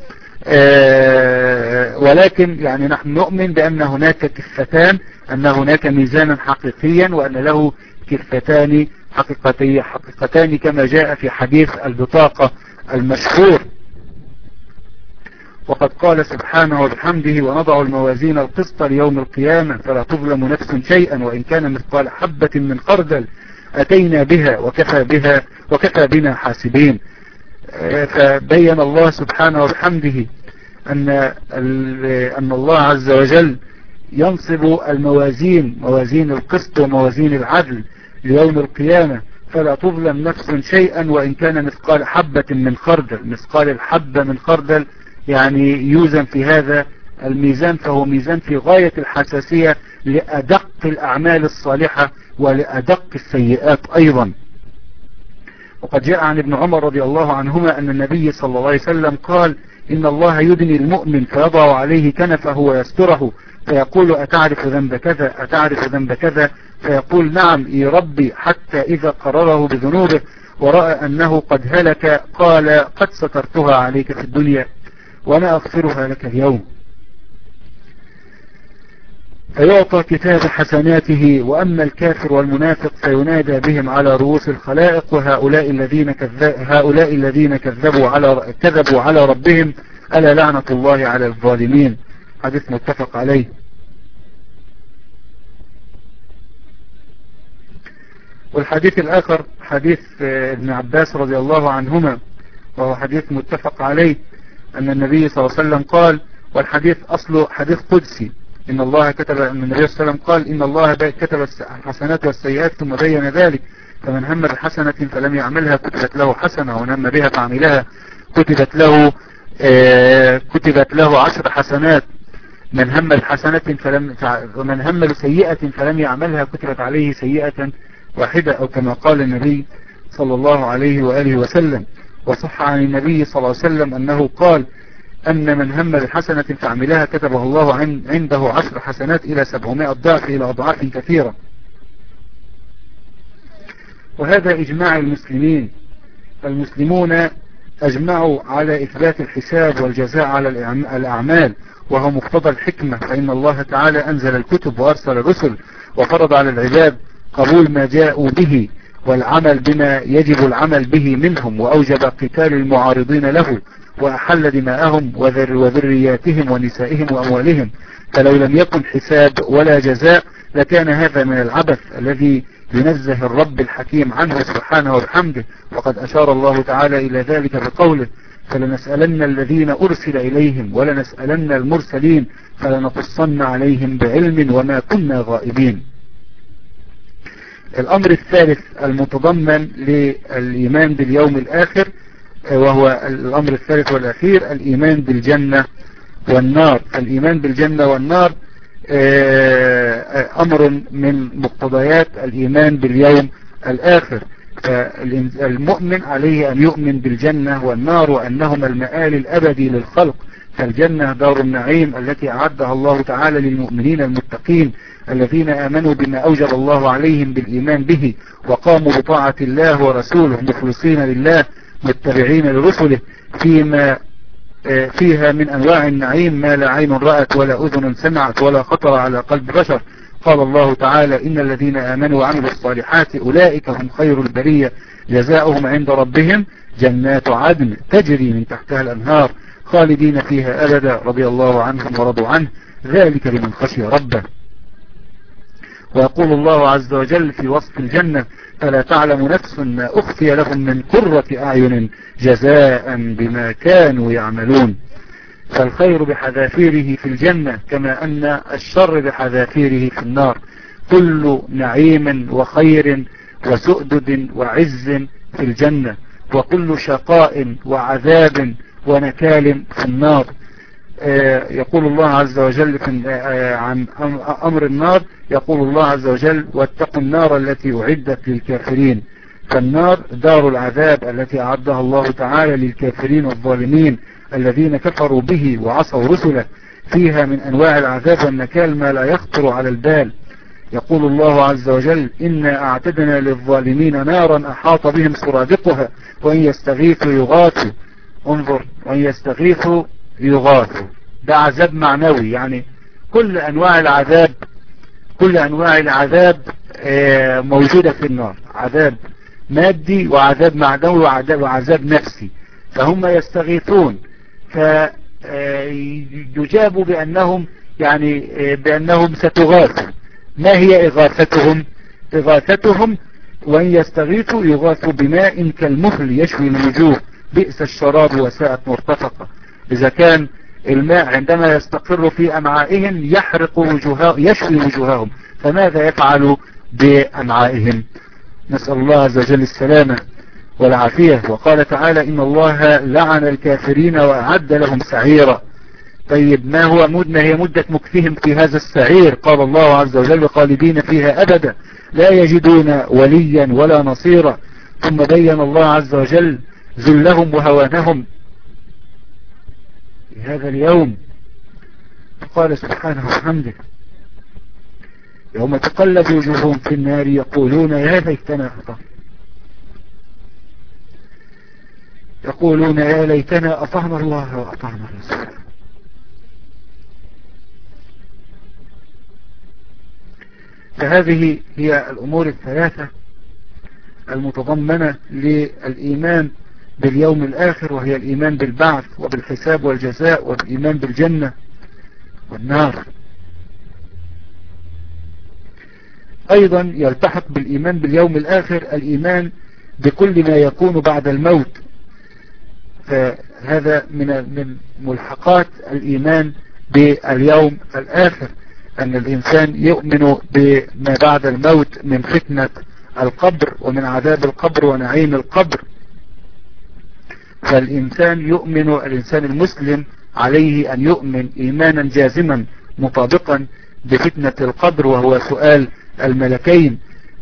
ولكن يعني نحن نؤمن بأن هناك كفتان، أن هناك ميزانا حقيقيا وأن له كفتان حقيقتي حقيقتان كما جاء في حديث البطاقة المشهور. وقد قال سبحانه وبحمده ونضع الموازين القسط ليوم القيامة فلا تظلم نفس شيئا وإن كان مثقال حبة من خردل أتينا بها وكفى بها وكفى بنا حاسبين. فبين الله سبحانه وبحمده أن أن الله عز وجل ينصب الموازين، موازين القسط وموازين العدل ليوم القيامة فلا تظلم نفس شيئا وإن كان مثقال حبة من خردل. مثقال الحبة من خردل يعني يوزن في هذا الميزان، فهو ميزان في غاية الحساسية لأدق الأعمال الصالحة ولأدق السيئات أيضا. وقد جاء عن ابن عمر رضي الله عنهما أن النبي صلى الله عليه وسلم قال إن الله يدني المؤمن فيضع عليه كنفه ويستره فيقول أتعرف ذنب كذا أتعرف ذنب كذا فيقول نعم يا ربي، حتى إذا قرره بذنوبه ورأى أنه قد هلك قال قد سترتها عليك في الدنيا وأنا أغفرها لك اليوم. فيعطى كتاب حسناته، وأما الكافر والمنافق فينادى بهم على رؤوس الخلائق وهؤلاء الذين كذب هؤلاء الذين كذبوا على كذبوا على ربهم ألا لعنة الله على الظالمين. حديث متفق عليه. والحديث الآخر حديث ابن عباس رضي الله عنهما وهو حديث متفق عليه أن النبي صلى الله عليه وسلم قال، والحديث أصله حديث قدسي، إن الله كتب أن النبي صلى الله عليه وسلم قال إن الله كتب الحسنات والسيئات ثم بين ذلك فمن هم بحسنة فلم يعملها كتبت له حسنة ومن هم بها فعملها كتبت له آه كتبت له عشر حسنات. من هم بحسنة فلم ومن هم بسيئة فلم يعملها كتبت عليه سيئة واحدة، أو كما قال النبي صلى الله عليه وآله وسلم. وصح عن النبي صلى الله عليه وسلم أنه قال أن من هم بحسنة فعملها كتبه الله عنده عشر حسنات إلى سبعمائة ضعف إلى أضعاف كثيرة. وهذا إجماع المسلمين، المسلمون أجمعوا على إثبات الحساب والجزاء على الأعمال، وهو مقتضى الحكمة، فإن الله تعالى أنزل الكتب وأرسل الرسل وفرض على العباد قبول ما جاءوا به والعمل بما يجب العمل به منهم، وأوجب قتال المعارضين له وأحل دماءهم وذرياتهم ونسائهم وأموالهم. فلو لم يكن حساب ولا جزاء لكان هذا من العبث الذي ينزه الرب الحكيم عنه سبحانه وبحمده. وقد أشار الله تعالى إلى ذلك بقوله فلنسألن الذين أرسل إليهم ولنسألن المرسلين فلنقصن عليهم بعلم وما كنا غائبين. الأمر الثالث المتضمن للإيمان باليوم الآخر، وهو الأمر الثالث والأخير الإيمان بالجنة والنار. الإيمان بالجنة والنار أمر من مقتضيات الإيمان باليوم الآخر. فالمؤمن عليه أن يؤمن بالجنة والنار وأنهما المآل الأبدي للخلق. فالجنة دار النعيم التي أعدها الله تعالى للمؤمنين المتقين الذين آمنوا بما أوجب الله عليهم بالإيمان به وقاموا بطاعة الله ورسوله مخلصين لله متبعين لرسله فيما فيها من أنواع النعيم ما لا عين رأت ولا أذن سمعت ولا خطر على قلب بشر. قال الله تعالى إن الذين آمنوا وعملوا الصالحات أولئك هم خير البرية جزاؤهم عند ربهم جنات عدن تجري من تحتها الأنهار خالدين فيها أبدا رضي الله عنهم ورضوا عنه ذلك لمن خشي ربه. ويقول الله عز وجل في وصف الجنة فلا تعلم نفس ما أخفي لهم من قرة أعين جزاء بما كانوا يعملون. فالخير بحذافيره في الجنة كما أن الشر بحذافيره في النار. كل نعيم وخير وسؤدد وعز في الجنة، وكل شقاء وعذاب ونكال في النار. يقول الله عز وجل عن أمر النار، يقول الله عز وجل واتقوا النار التي أعدت للكافرين. فالنار دار العذاب التي أعدها الله تعالى للكافرين والظالمين الذين كفروا به وعصوا رسله، فيها من أنواع العذاب والنكال ما لا يخطر على البال. يقول الله عز وجل إنا أعتدنا للظالمين نارا أحاط بهم سرادقها وإن يستغيثوا يغاثوا. انظر، وإن يستغيثوا يغاثوا، ده عذاب معنوي، يعني كل أنواع العذاب كل أنواع العذاب موجودة في النار، عذاب مادي وعذاب معنوي وعذاب, وعذاب نفسي. فهم يستغيثون، يجاب بأنهم يعني بأنهم ستغاثوا. ما هي إغاثتهم؟ إغاثتهم وإن يستغيثوا يغاثوا بماء كالمهل يشوي الوجوه بئس الشراب وساءت مرتفقة. إذا كان الماء عندما يستقر في أمعائهم يحرق وجوههم يشوي وجوههم، فماذا يفعل بأمعائهم؟ نسأل الله عز وجل السلامة والعافية. وقال تعالى إن الله لعن الكافرين وأعد لهم سعيرا. طيب ما هو مدة هي مدة مكثهم في هذا السعير؟ قال الله عز وجل خالدين فيها أبدا لا يجدون وليا ولا نصيرا. ثم بين الله عز وجل ذلهم وهوانهم في هذا اليوم، قال سبحانه وحمده يوم تقلب وجوههم في النار يقولون يا ليتنا أطعنا يقولون يا ليتنا أطعنا الله وأطعنا الرسول. فهذه هي الأمور الثلاثة المتضمنة للإيمان باليوم الآخر، وهي الإيمان بالبعث وبالحساب والجزاء والإيمان بالجنة والنار. أيضا يلتحق بالإيمان باليوم الآخر الإيمان بكل ما يكون بعد الموت، فهذا من من ملحقات الإيمان باليوم الآخر أن الإنسان يؤمن بما بعد الموت من فتنة القبر ومن عذاب القبر ونعيم القبر. فالإنسان يؤمن الإنسان المسلم عليه أن يؤمن إيمانا جازما مطابقا بفتنة القبر، وهو سؤال الملكين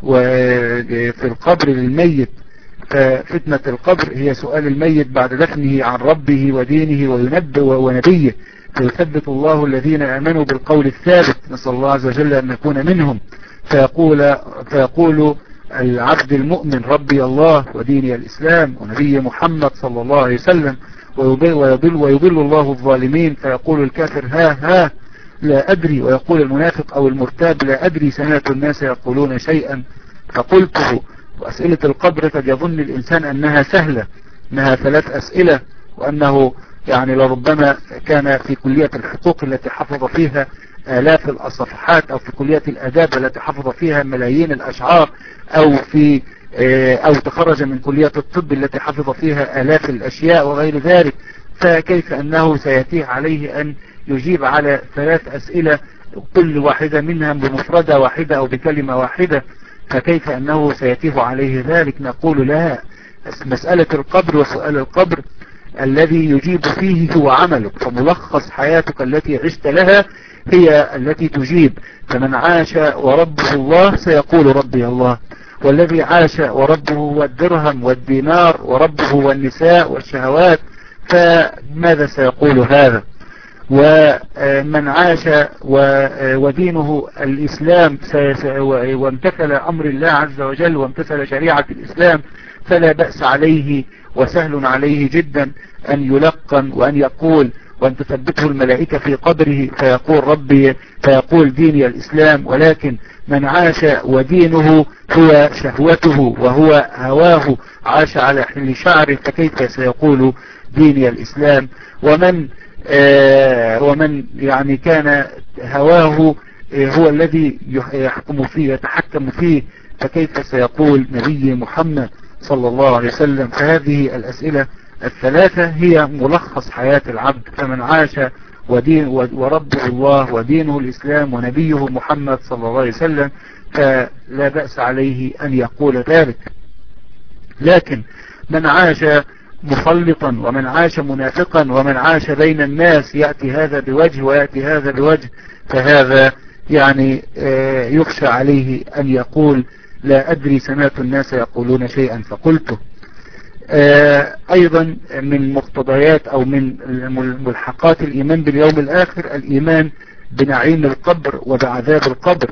وفي القبر للميت. ففتنة القبر هي سؤال الميت بعد دفنه عن ربه ودينه وينبئ ونبيه، فيثبت الله الذين آمنوا بالقول الثابت، نسأل الله عز وجل أن نكون منهم. فيقول, فيقول العبد المؤمن ربي الله وديني الإسلام ونبي محمد صلى الله عليه وسلم، ويضل, ويضل, ويضل الله الظالمين. فيقول الكافر ها ها لا أدري، ويقول المنافق أو المرتاب لا أدري سمعت الناس يقولون شيئا فقلته. وأسئلة القبر قد يظن الإنسان أنها سهلة، أنها ثلاث أسئلة، وأنه يعني لربما كان في كلية الحقوق التي حفظ فيها آلاف الصفحات، أو في كلية الآداب التي حفظ فيها ملايين الأشعار، أو في أو تخرج من كلية الطب التي حفظ فيها آلاف الأشياء وغير ذلك. فكيف أنه سيتيه عليه أن يجيب على ثلاث أسئلة كل واحدة منها بمفردة واحدة أو بكلمة واحدة؟ فكيف أنه سيتيه عليه ذلك؟ نقول لا، مسألة القبر وسؤال القبر الذي يجيب فيه هو عملك، فملخص حياتك التي عشت لها هي التي تجيب. فمن عاش وربه الله سيقول ربي الله، والذي عاش وربه هو الدرهم والدينار وربه هو النساء والشهوات، فماذا سيقول هذا؟ ومن عاش ودينه الإسلام وامتثل أمر الله عز وجل وامتثل شريعة الإسلام فلا بأس عليه وسهل عليه جدا أن يلقن وأن يقول وأن تثبته الملائكة في قبره فيقول ربي فيقول ديني الإسلام. ولكن من عاش ودينه هو شهوته وهو هواه، عاش على حل شعره، فكيف سيقول ديني الإسلام؟ ومن آه ومن يعني كان هواه هو الذي يحكم فيه يتحكم فيه، فكيف سيقول نبي محمد صلى الله عليه وسلم؟ فهذه الأسئلة الثلاثة هي ملخص حياة العبد. فمن عاش ودين وربه الله ودينه الإسلام ونبيه محمد صلى الله عليه وسلم فلا بأس عليه أن يقول ذلك. لكن من عاش مخلطا ومن عاش منافقا ومن عاش بين الناس يأتي هذا بوجه ويأتي هذا بوجه، فهذا يعني يخشى عليه أن يقول لا أدري سمعت الناس يقولون شيئا فقلته. أيضا من مقتضيات أو من ملحقات الإيمان باليوم الآخر الإيمان بنعيم القبر وبعذاب القبر،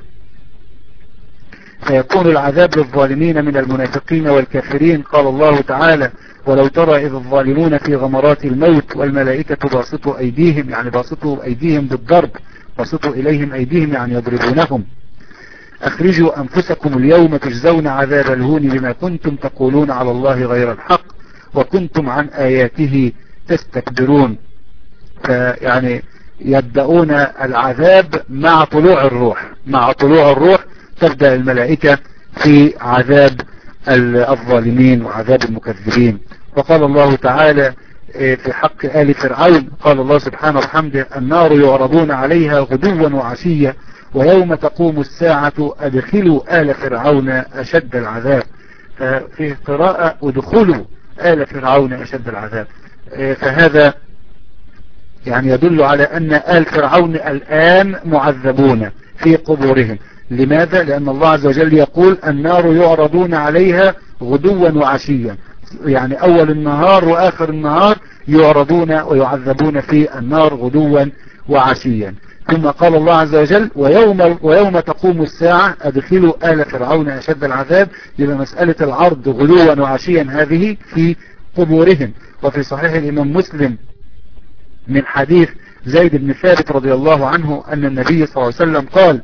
فيكون العذاب للظالمين من المنافقين والكافرين. قال الله تعالى ولو ترى إذ الظالمون في غمرات الموت والملائكة باسطوا أيديهم، يعني باسطوا أيديهم بالضرب، باسطوا إليهم أيديهم يعني يضربونهم. أخرجوا أنفسكم اليوم تجزون عذاب الهون بما كنتم تقولون على الله غير الحق وكنتم عن آياته تستكبرون. فيعني يبدأون العذاب مع طلوع الروح، مع طلوع الروح تبدأ الملائكة في عذاب الظالمين وعذاب المكذبين. وقال الله تعالى في حق آل فرعون، قال الله سبحانه وبحمده: النار يعرضون عليها غدوا وعشيا ويوم تقوم الساعة أدخلوا آل فرعون أشد العذاب. في قراءة: ادخلوا آل فرعون أشد العذاب. فهذا يعني يدل على أن آل فرعون الآن معذبون في قبورهم. لماذا؟ لأن الله عز وجل يقول: النار يعرضون عليها غدوا وعشيا، يعني أول النهار وآخر النهار يعرضون ويعذبون في النار غدوا وعشيا. ثم قال الله عز وجل: ويوم, ويوم تقوم الساعة أدخلوا آل فرعون أشد العذاب. يبقى مسألة العرض غدوا وعشيا هذه في قبورهم. وفي صحيح الإمام مسلم من حديث زيد بن ثابت رضي الله عنه أن النبي صلى الله عليه وسلم قال: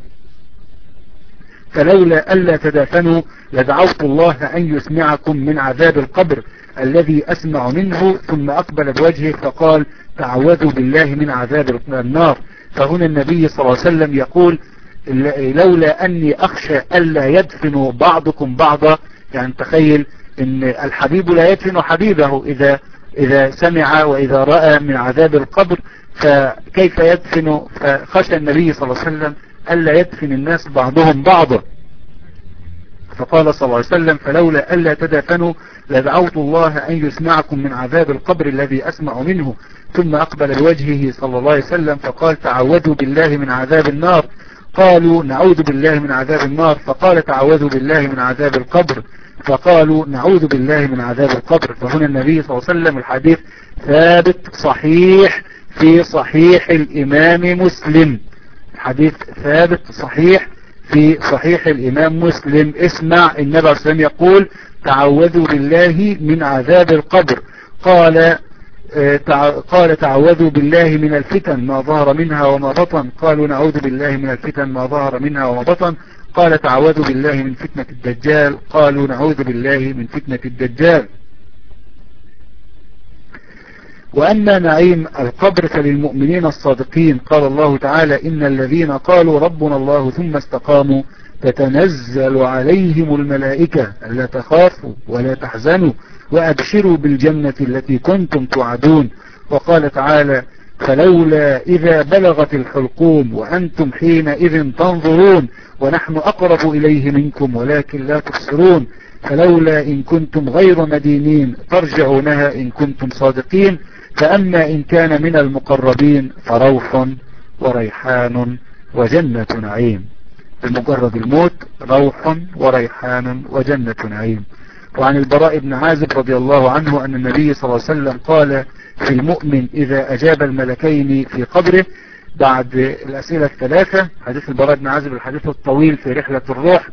فلولا ألا تدافنوا لدعوت الله أن يسمعكم من عذاب القبر الذي أسمع منه. ثم أقبل بوجهه فقال: تعوذوا بالله من عذاب النار. فهنا النبي صلى الله عليه وسلم يقول: لولا أني أخشى ألا يدفنوا بعضكم بعضا. يعني تخيل أن الحبيب لا يدفن حبيبه إذا إذا سمع وإذا رأى من عذاب القبر، فكيف يدفن؟ فخشى النبي صلى الله عليه وسلم ألا يدفن الناس بعضهم بعضا، فقال صلى الله عليه وسلم: فلولا ألا تدافنوا لدعوت الله أن يسمعكم من عذاب القبر الذي أسمع منه. ثم أقبل بوجهه صلى الله عليه وسلم فقال: تعوذوا بالله من عذاب النار. قالوا: نعوذ بالله من عذاب النار. فقال: تعوذوا بالله من عذاب القبر. فقالوا: نعوذ بالله من عذاب القبر. فهنا النبي صلى الله عليه وسلم الحديث ثابت صحيح في صحيح الإمام مسلم، حديث ثابت صحيح في صحيح الإمام مسلم. اسمع النبي عليه الصلاة والسلام يقول: تعوذوا بالله من عذاب القبر. قال قال: تعوذوا بالله من الفتن ما ظهر منها وما بطن. قالوا: نعوذ بالله من الفتن ما ظهر منها وما بطن. قال: تعوذوا بالله من فتنة الدجال. قالوا: نعوذ بالله من فتنة الدجال. وأما نعيم القبر فللمؤمنين الصادقين. قال الله تعالى: إن الذين قالوا ربنا الله ثم استقاموا تتنزل عليهم الملائكة ألا تخافوا ولا تحزنوا وأبشروا بالجنة التي كنتم توعدون. وقال تعالى: فلولا إذا بلغت الحلقوم وأنتم حينئذ تنظرون ونحن أقرب إليه منكم ولكن لا تبصرون. فلولا إن كنتم غير مدينين ترجعونها إن كنتم صادقين. فأما إن كان من المقربين فروح وريحان وجنة نعيم. بمجرد الموت روح وريحان وجنة نعيم. وعن البراء بن عازب رضي الله عنه أن النبي صلى الله عليه وسلم قال في المؤمن إذا أجاب الملكين في قبره بعد الأسئلة الثلاثة، حديث البراء بن عازب الحديث الطويل في رحلة الروح،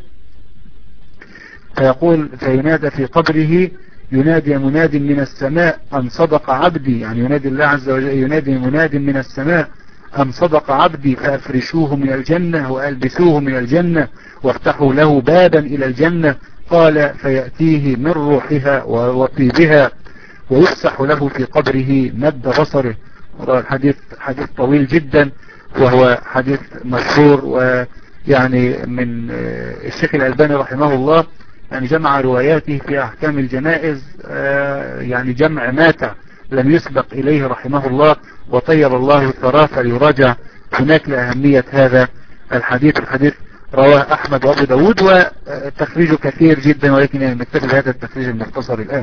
فيقول: فينادى في قبره ينادي مناد من السماء أن صدق عبدي، يعني ينادي الله عز وجل ينادي مناد من السماء أن صدق عبدي فأفرشوه من الجنة وألبسوه من الجنة وافتحوا له بابا إلى الجنة. قال: فيأتيه من روحها وطيبها ويفسح له في قبره مد بصره. الحديث حديث طويل جدا وهو حديث مشهور، ويعني من الشيخ الألباني رحمه الله يعني جمع رواياته في أحكام الجنائز، يعني جمع ماتع لم يسبق إليه رحمه الله، وطيب الله ثراه فليراجع هناك لأهمية هذا الحديث. الحديث رواه أحمد وأبو داود وتخريجه كثير جدا، ولكن يعني نكتفي بهذا التخريج المختصر الآن.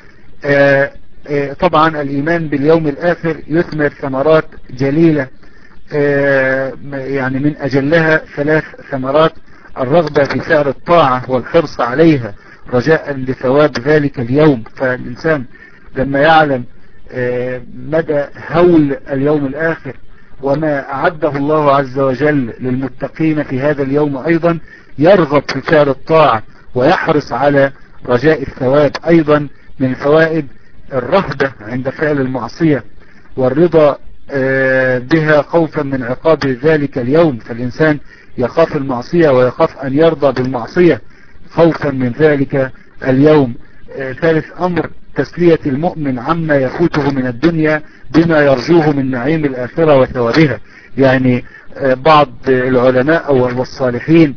طبعا الإيمان باليوم الآخر يثمر ثمرات جليلة، يعني من أجلها ثلاث ثمرات: الرغبة في فعل الطاعة والحرص عليها رجاء لثواب ذلك اليوم. فالإنسان لما يعلم مدى هول اليوم الآخر وما أعده الله عز وجل للمتقين في هذا اليوم أيضا يرغب في فعل الطاعة ويحرص على رجاء الثواب. أيضا من فوائد الرهبة عند فعل المعصية والرضا بها خوفا من عقاب ذلك اليوم، فالإنسان يخاف المعصية ويخاف أن يرضى بالمعصية خوفا من ذلك اليوم. ثالث أمر تسلية المؤمن عما يفوته من الدنيا بما يرجوه من نعيم الآخرة وثوابها. يعني بعض العلماء والصالحين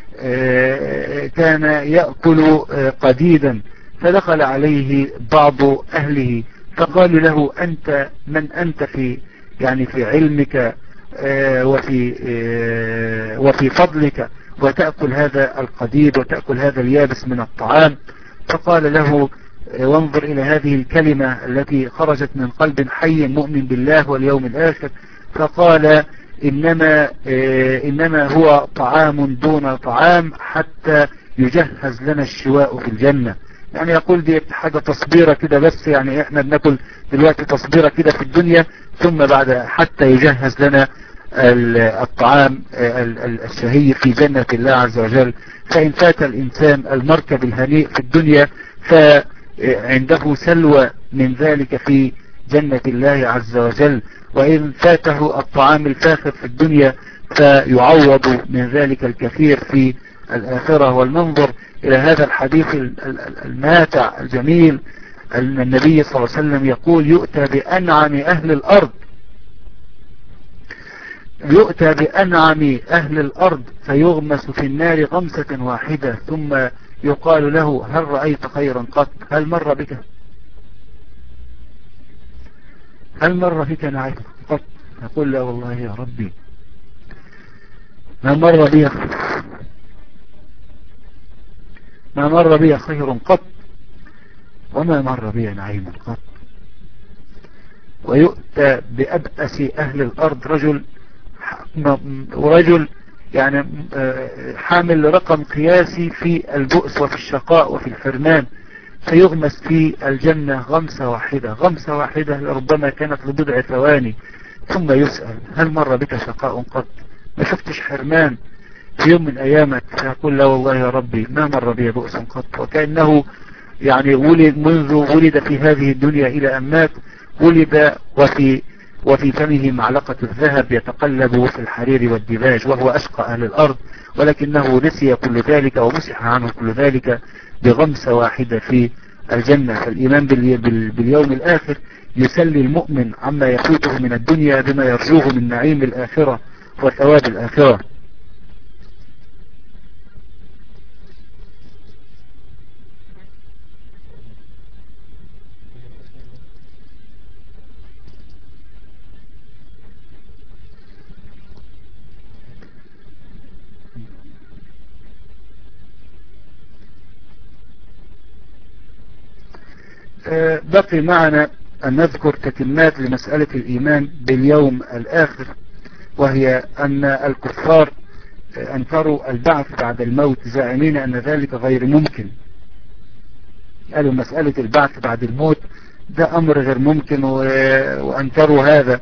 كان يأكل قديدا، فدخل عليه بعض أهله فقالوا له أنت من أنت في يعني في علمك وفي وفي فضلك وتأكل هذا القديد وتأكل هذا اليابس من الطعام؟ فقال له وانظر إلى هذه الكلمة التي خرجت من قلب حي مؤمن بالله واليوم الآخر، فقال إنما إنما هو طعام دون طعام حتى يجهز لنا الشواء في الجنة. يعني يقول دي حاجة تصبيرة كده بس، يعني احنا بناكل دلوقتي تصبيرة كده في الدنيا، ثم بعد حتى يجهز لنا الطعام الشهي في جنة الله عز وجل. فإن فات الإنسان المركب الهنيء في الدنيا فعنده سلوى من ذلك في جنة الله عز وجل، وإن فاته الطعام الفاخر في الدنيا فيعوض من ذلك الكثير في الآخرة. والننظر إلى هذا الحديث الماتع الجميل، أن النبي صلى الله عليه وسلم يقول يؤتى بأنعم أهل الأرض يؤتى بأنعم أهل الأرض فيغمس في النار غمسة واحدة ثم يقال له هل رأيت خيرا قط؟ هل مر بك هل مر بك نعيم قط؟ يقول لا والله يا ربي ما مر بي ما مر بي خير قط وما مر بي نعيم قط. ويؤتى بأبأس أهل الأرض رجل ورجل يعني حامل رقم قياسي في البؤس وفي الشقاء وفي الحرمان، فيغمس في الجنة غمسة واحدة غمسة واحدة ربما كانت لبضع ثواني، ثم يسأل هل مر بك شقاء قط؟ ما شفتش حرمان في يوم من أيامك؟ فيقول لا والله يا ربي ما مر بي بؤس قط. وكأنه يعني ولد منذ ولد في هذه الدنيا إلى أن مات ولد وفي وفي فمه معلقة الذهب يتقلب في الحرير والديباج، وهو أشقى أهل الأرض، ولكنه نسي كل ذلك ومسح عنه كل ذلك بغمسة واحدة في الجنة. فالإيمان باليوم الآخر يسلي المؤمن عما يفوته من الدنيا بما يرجوه من نعيم الآخرة وثواب الآخرة. بقي معنا أن نذكر تتمات لمسألة الإيمان باليوم الآخر، وهي أن الكفار أنكروا البعث بعد الموت زاعمين أن ذلك غير ممكن. قالوا مسألة البعث بعد الموت ده أمر غير ممكن، وأنكروا هذا،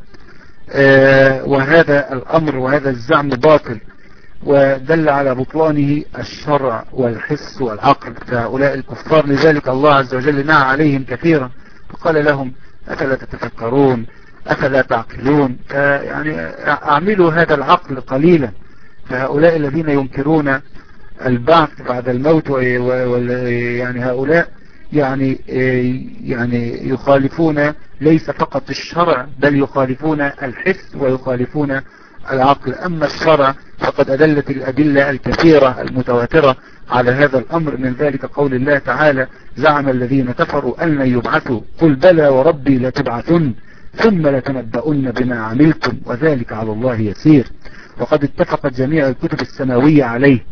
وهذا الأمر وهذا الزعم باطل، ودل على بطلانه الشرع والحس والعقل. فهؤلاء الكفار لذلك الله عز وجل نهى عليهم كثيرا وقال لهم أفلا تتفكرون أفلا تعقلون، يعني أعملوا هذا العقل قليلا. فهؤلاء الذين ينكرون البعث بعد الموت يعني هؤلاء يعني يعني يخالفون ليس فقط الشرع بل يخالفون الحس ويخالفون العقل. أما الشرع فقد أدلت الأدلة الكثيرة المتواترة على هذا الأمر، من ذلك قول الله تعالى زعم الذين كفروا أن لن يبعثوا قل بلى وربي لتبعثن ثم لتنبؤن بما عملتم وذلك على الله يسير. وقد اتفقت جميع الكتب السماوية عليه.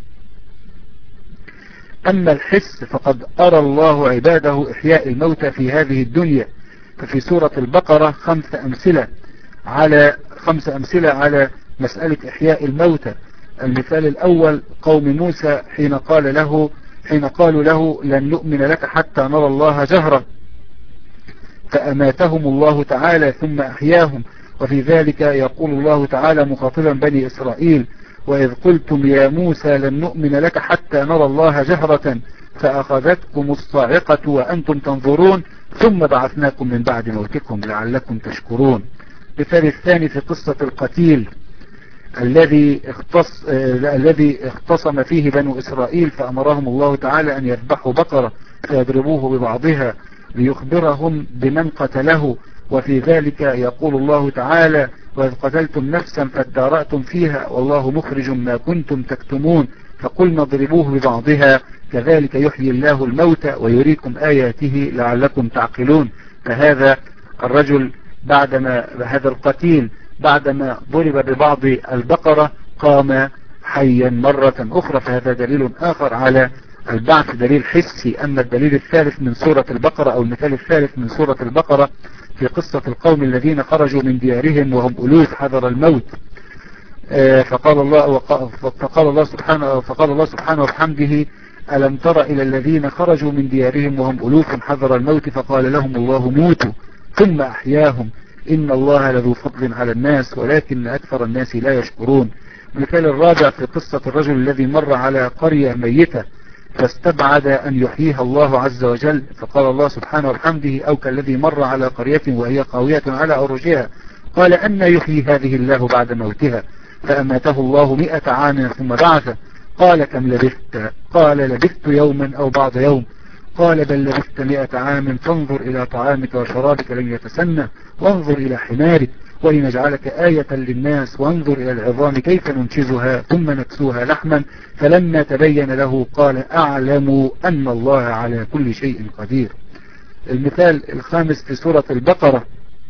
أما الحس فقد أرى الله عباده إحياء الموتى في هذه الدنيا، ففي سورة البقرة خمس أمثلة على خمس أمثلة على مسألة إحياء الموتى. المثال الأول قوم موسى حين قال له حين قالوا له لن نؤمن لك حتى نرى الله جهرا، فأماتهم الله تعالى ثم أحياهم. وفي ذلك يقول الله تعالى مخاطبا بني إسرائيل وإذ قلتم يا موسى لن نؤمن لك حتى نرى الله جهرة فأخذتكم الصاعقة وأنتم تنظرون ثم بعثناكم من بعد موتكم لعلكم تشكرون. المثال الثاني في قصة القتيل الذي اختص آه الذي اختصم فيه بنو إسرائيل، فأمرهم الله تعالى أن يذبحوا بقرة فيضربوه ببعضها ليخبرهم بمن قتله. وفي ذلك يقول الله تعالى: وإذ قتلتم نفسا فادارأتم فيها والله مخرج ما كنتم تكتمون فقلنا اضربوه ببعضها كذلك يحيي الله الموتى ويريكم آياته لعلكم تعقلون. فهذا الرجل بعدما هذا القتيل بعدما ضرب ببعض البقرة قام حيا مرة أخرى، فهذا دليل آخر على البعث، دليل حسي. أما الدليل الثالث من سورة البقرة أو المثال الثالث من سورة البقرة في قصة القوم الذين خرجوا من ديارهم وهم ألوف حذر الموت، فقال الله فقال الله سبحانه فقال الله سبحانه وبحمده: ألم تر إلى الذين خرجوا من ديارهم وهم ألوف حذر الموت فقال لهم الله موتوا ثم أحياهم إن الله لذو فضل على الناس ولكن أكثر الناس لا يشكرون. المثال الرابع في قصة الرجل الذي مر على قرية ميتة فاستبعد أن يحييها الله عز وجل، فقال الله سبحانه وبحمده: أو كالذي مر على قرية وهي قاوية على عروشها قال أن يحيي هذه الله بعد موتها فأماته الله مئة عام ثم بعثه قال كم لبثت؟ قال لبثت يوما أو بعض يوم قال بل لبثت مئة عام فانظر إلى طعامك وشرابك لن يتسنى وانظر إلى حمارك ولنجعلك آية للناس وانظر إلى العظام كيف ننشزها ثم نكسوها لحما فلما تبين له قال أعلم أن الله على كل شيء قدير. المثال الخامس في سورة البقرة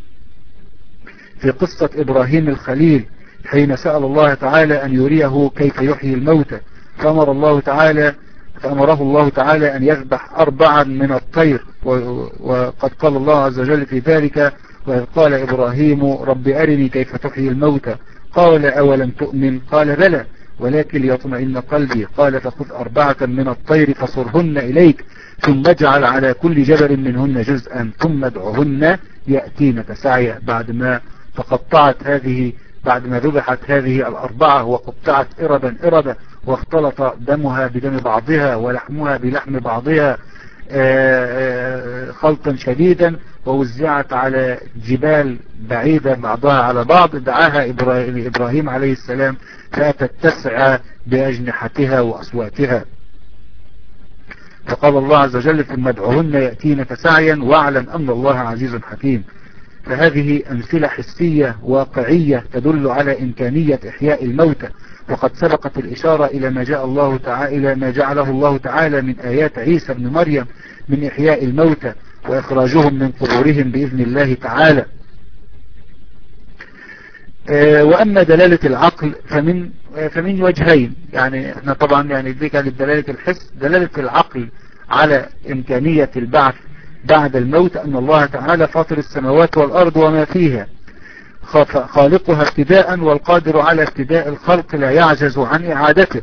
في قصة إبراهيم الخليل حين سأل الله تعالى أن يريه كيف يحيي الموتى فأمر الله تعالى فأمره الله تعالى أن يذبح أربعا من الطير، وقد قال الله عز وجل في ذلك: وإذ قال إبراهيم رب أرني كيف تحيي الموتى قال أولم تؤمن قال بلى ولكن ليطمئن قلبي قال فخذ أربعة من الطير فصرهن إليك ثم اجعل على كل جبل منهن جزءا ثم ادعهن يأتينك سعيا. بعد ما فقطعت هذه بعد ما ذبحت هذه الأربعة وقطعت إربا إربا واختلط دمها بدم بعضها ولحمها بلحم بعضها خلطا شديدا ووزعت على جبال بعيدة بعضها على بعض، دعاها إبراهيم عليه السلام فأتت تسعى بأجنحتها وأصواتها، فقال الله عز وجل ثم ادعهن يأتينك سعيا واعلم أن الله عزيز حكيم. فهذه أمثلة حسية واقعية تدل على إمكانية إحياء الموتى، وقد سبقت الإشارة إلى ما جاء الله تعالى إلى ما جعله الله تعالى من آيات عيسى بن مريم من إحياء الموتى وإخراجهم من قبورهم بإذن الله تعالى. وأما دلالة العقل فمن فمن وجهين، يعني احنا طبعا يعني دي كانت دلالة الحس. دلالة العقل على إمكانية البعث بعد الموت أن الله تعالى فاطر السماوات والأرض وما فيها خالقها ابتداء والقادر على ابتداء الخلق لا يعجز عن إعادته،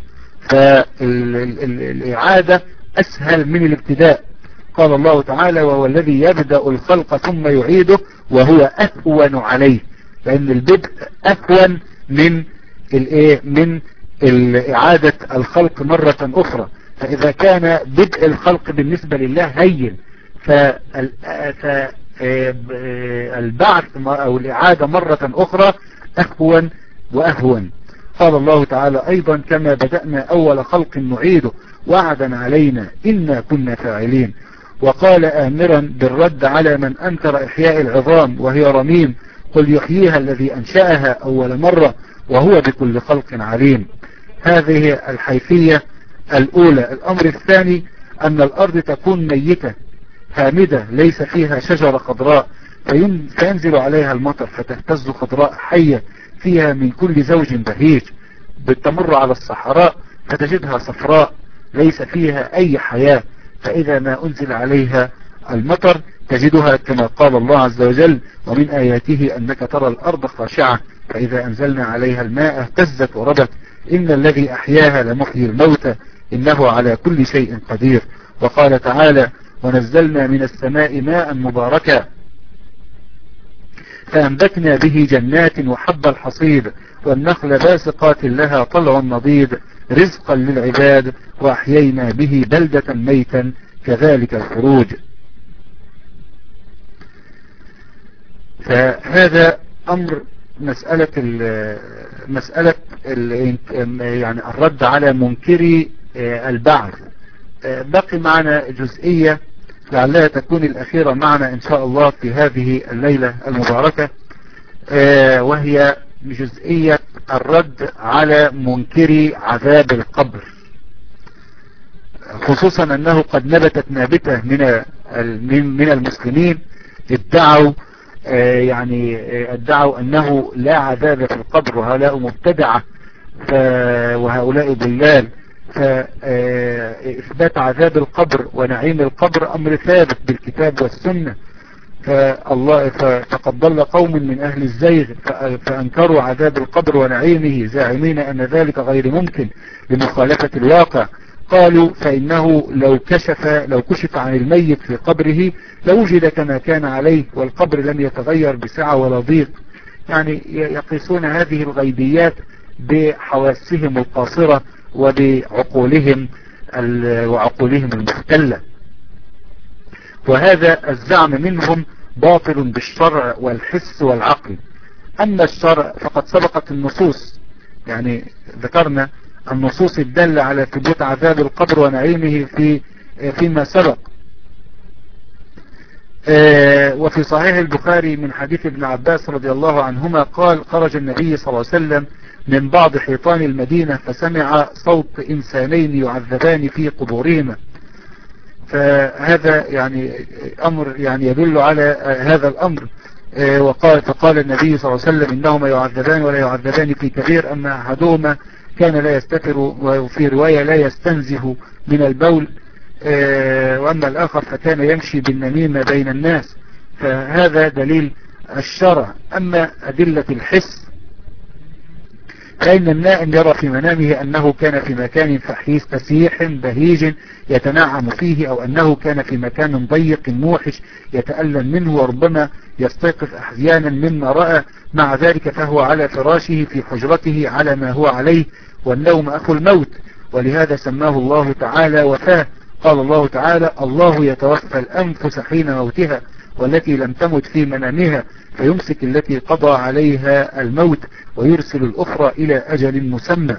فالإعادة أسهل من الابتداء. قال الله تعالى وهو الذي يبدأ الخلق ثم يعيده وهو أهون عليه، لأن البدء أهون من الإيه من إعادة الخلق مرة أخرى. فإذا كان بدء الخلق بالنسبة لله هين فالبعث أو الإعادة مرة أخرى أهون وأهون. قال الله تعالى أيضا كما بدأنا أول خلق نعيده وعدا علينا إنا كنا فاعلين. وقال آمرا بالرد على من أنكر إحياء العظام وهي رميم قل يحييها الذي أنشأها أول مرة وهو بكل خلق عليم. هذه الحيثية الأولى. الأمر الثاني أن الأرض تكون ميتة هامدة ليس فيها شجرة خضراء فينزل عليها المطر فتهتز خضراء حية فيها من كل زوج بهيج، بتمر على الصحراء فتجدها صفراء ليس فيها أي حياة، فإذا ما أنزل عليها المطر تجدها كما قال الله عز وجل ومن آياته أنك ترى الأرض خاشعة فإذا أنزلنا عليها الماء اهتزت وربت إن الذي أحياها لمحيي الموتى إنه على كل شيء قدير. وقال تعالى ونزلنا من السماء ماء مباركا فأنبتنا به جنات وحب الحصيد والنخل باسقات لها طلع نضيد رزقا للعباد وأحيينا به بلدة ميتا كذلك الخروج. فهذا أمر مسألة ال مسألة ال يعني الرد على منكري البعث. بقي معنا جزئية لعلها تكون الأخيرة معنا إن شاء الله في هذه الليلة المباركة، آه وهي جزئية الرد على منكري عذاب القبر، خصوصا أنه قد نبتت نابتة من من المسلمين ادعوا آه يعني ادعوا أنه لا عذاب في القبر، وهؤلاء مبتدعة وهؤلاء ضلال. فإثبات عذاب القبر ونعيم القبر أمر ثابت بالكتاب والسنة، فالله فقد ضل قوم من أهل الزيغ فأنكروا عذاب القبر ونعيمه زاعمين أن ذلك غير ممكن لمخالفة الواقع. قالوا فإنه لو كشف لو كشف عن الميت في قبره لوجد كما كان عليه، والقبر لم يتغير بسعة ولا ضيق. يعني يقيسون هذه الغيبيات بحواسهم القاصرة وبعقولهم وعقولهم المختلة، وهذا الزعم منهم باطل بالشرع والحس والعقل. أما الشرع فقد سبقت النصوص، يعني ذكرنا النصوص الدالة على ثبوت عذاب القبر ونعيمه في فيما سبق. وفي صحيح البخاري من حديث ابن عباس رضي الله عنهما قال: خرج النبي صلى الله عليه وسلم من بعض حيطان المدينة فسمع صوت إنسانين يعذبان في قبورهما. فهذا يعني أمر يعني يدل على هذا الأمر. وقال فقال النبي صلى الله عليه وسلم: إنهما يعذبان ولا يعذبان في كبير، أما أحدهما كان لا يستتر، وفي رواية لا يستنزه من البول، وأما الآخر فكان يمشي بالنميمة بين الناس. فهذا دليل الشرع. أما أدلة الحس فإن النائم يرى في منامه أنه كان في مكان فحيث فسيح بهيج يتنعم فيه، أو أنه كان في مكان ضيق موحش يتألم منه، وربما يستيقظ أحيانا مما رأى. مع ذلك فهو على فراشه في حجرته على ما هو عليه، والنوم أخو الموت، ولهذا سماه الله تعالى وفاة. قال الله تعالى: الله يتوفى الأنفس حين موتها والتي لم تمت في منامها فيمسك التي قضى عليها الموت ويرسل الأخرى إلى أجل مسمى.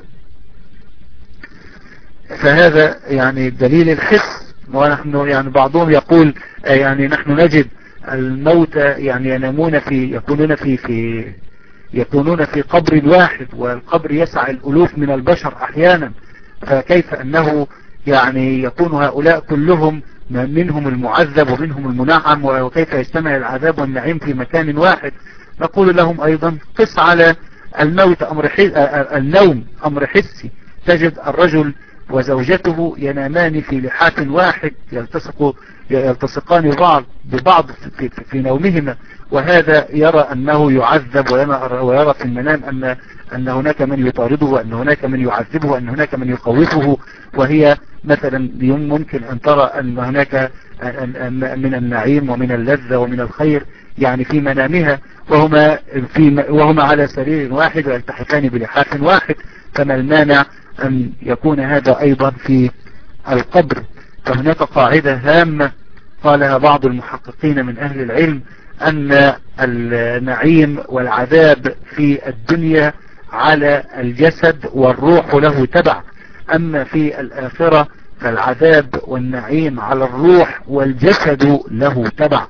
فهذا يعني دليل الحس. ونحن يعني بعضهم يقول يعني نحن نجد الموتى يعني ينامون في يكونون في في يكونون في قبر واحد، والقبر يسع الألوف من البشر أحيانا، فكيف أنه يعني يكون هؤلاء كلهم منهم المعذب ومنهم المنعم، وكيف يجتمع العذاب والنعيم في مكان واحد؟ نقول لهم أيضا: قس على الموت أمر النوم أمر حسي. تجد الرجل وزوجته ينامان في لحاف واحد يلتصق يلتصقان بعض ببعض في, في, في نومهما، وهذا يرى أنه يعذب، ويرى في المنام أن أن هناك من يطارده، وأن هناك من يعذبه، وأن هناك من يخوفه، وهي مثلا ممكن أن ترى أن هناك من النعيم ومن اللذة ومن الخير يعني في منامها، وهما في وهما على سرير واحد ويلتحفان بلحاف واحد. فما المانع أن يكون هذا أيضا في القبر؟ فهناك قاعدة هامة قالها بعض المحققين من أهل العلم، أن النعيم والعذاب في الدنيا على الجسد والروح له تبع، أما في الآخرة فالعذاب والنعيم على الروح والجسد له تبع.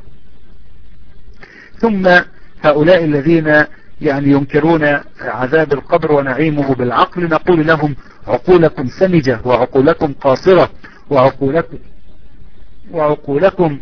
ثم هؤلاء الذين يعني ينكرون عذاب القبر ونعيمه بالعقل نقول لهم: عقولكم سمجة وعقولكم قاصرة وعقولكم وعقولكم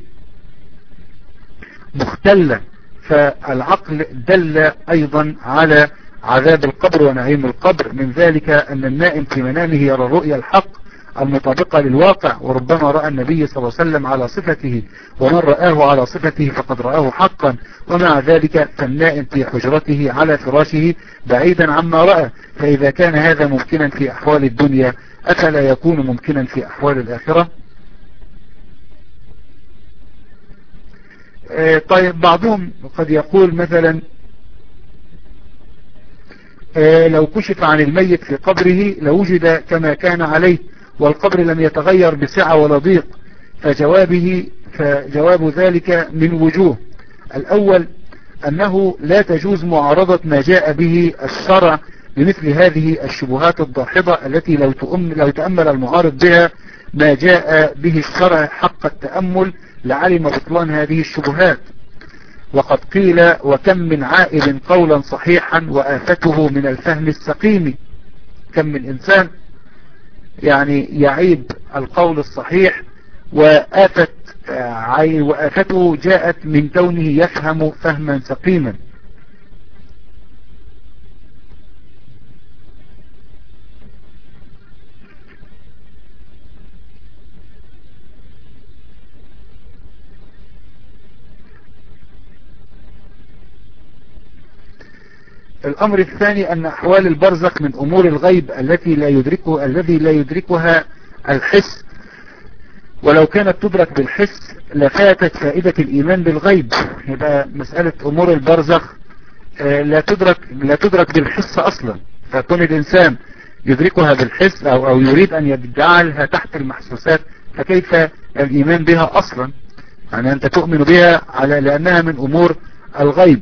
مختلة. فالعقل دل أيضا على عذاب القبر ونعيم القبر، من ذلك أن النائم في منامه يرى الرؤيا الحق المطابقة للواقع، وربما رأى النبي صلى الله عليه وسلم على صفته، ومن رآه على صفته فقد رآه حقا، ومع ذلك فالنائم في حجرته على فراشه بعيدا عما رأى. فإذا كان هذا ممكنا في أحوال الدنيا أفلا يكون ممكنا في أحوال الآخرة؟ طيب، بعضهم قد يقول مثلا: لو كشف عن الميت في قبره لوجد كما كان عليه، والقبر لم يتغير بسعة ولا ضيق. فجوابه فجواب ذلك من وجوه. الأول أنه لا تجوز معارضة ما جاء به الشرع بمثل هذه الشبهات الضاحضة التي لو لو تأمل المعارض بها ما جاء به الشرع حق التأمل لعلم بطلان هذه الشبهات. وقد قيل وكم من عائل قولا صحيحا وآفته من الفهم السقيم. كم من إنسان يعني يعيب القول الصحيح وآفت وآفته جاءت من كونه يفهم فهما سقيما. الأمر الثاني أن أحوال البرزخ من أمور الغيب التي لا يدركه الذي لا يدركها الحس، ولو كانت تدرك بالحس لفاتت فائدة الإيمان بالغيب. يبقى مسألة أمور البرزخ لا تدرك لا تدرك بالحس أصلا، فكون الإنسان يدركها بالحس أو أو يريد أن يجعلها تحت المحسوسات، فكيف الإيمان بها أصلا؟ يعني أنت تؤمن بها على لأنها من أمور الغيب.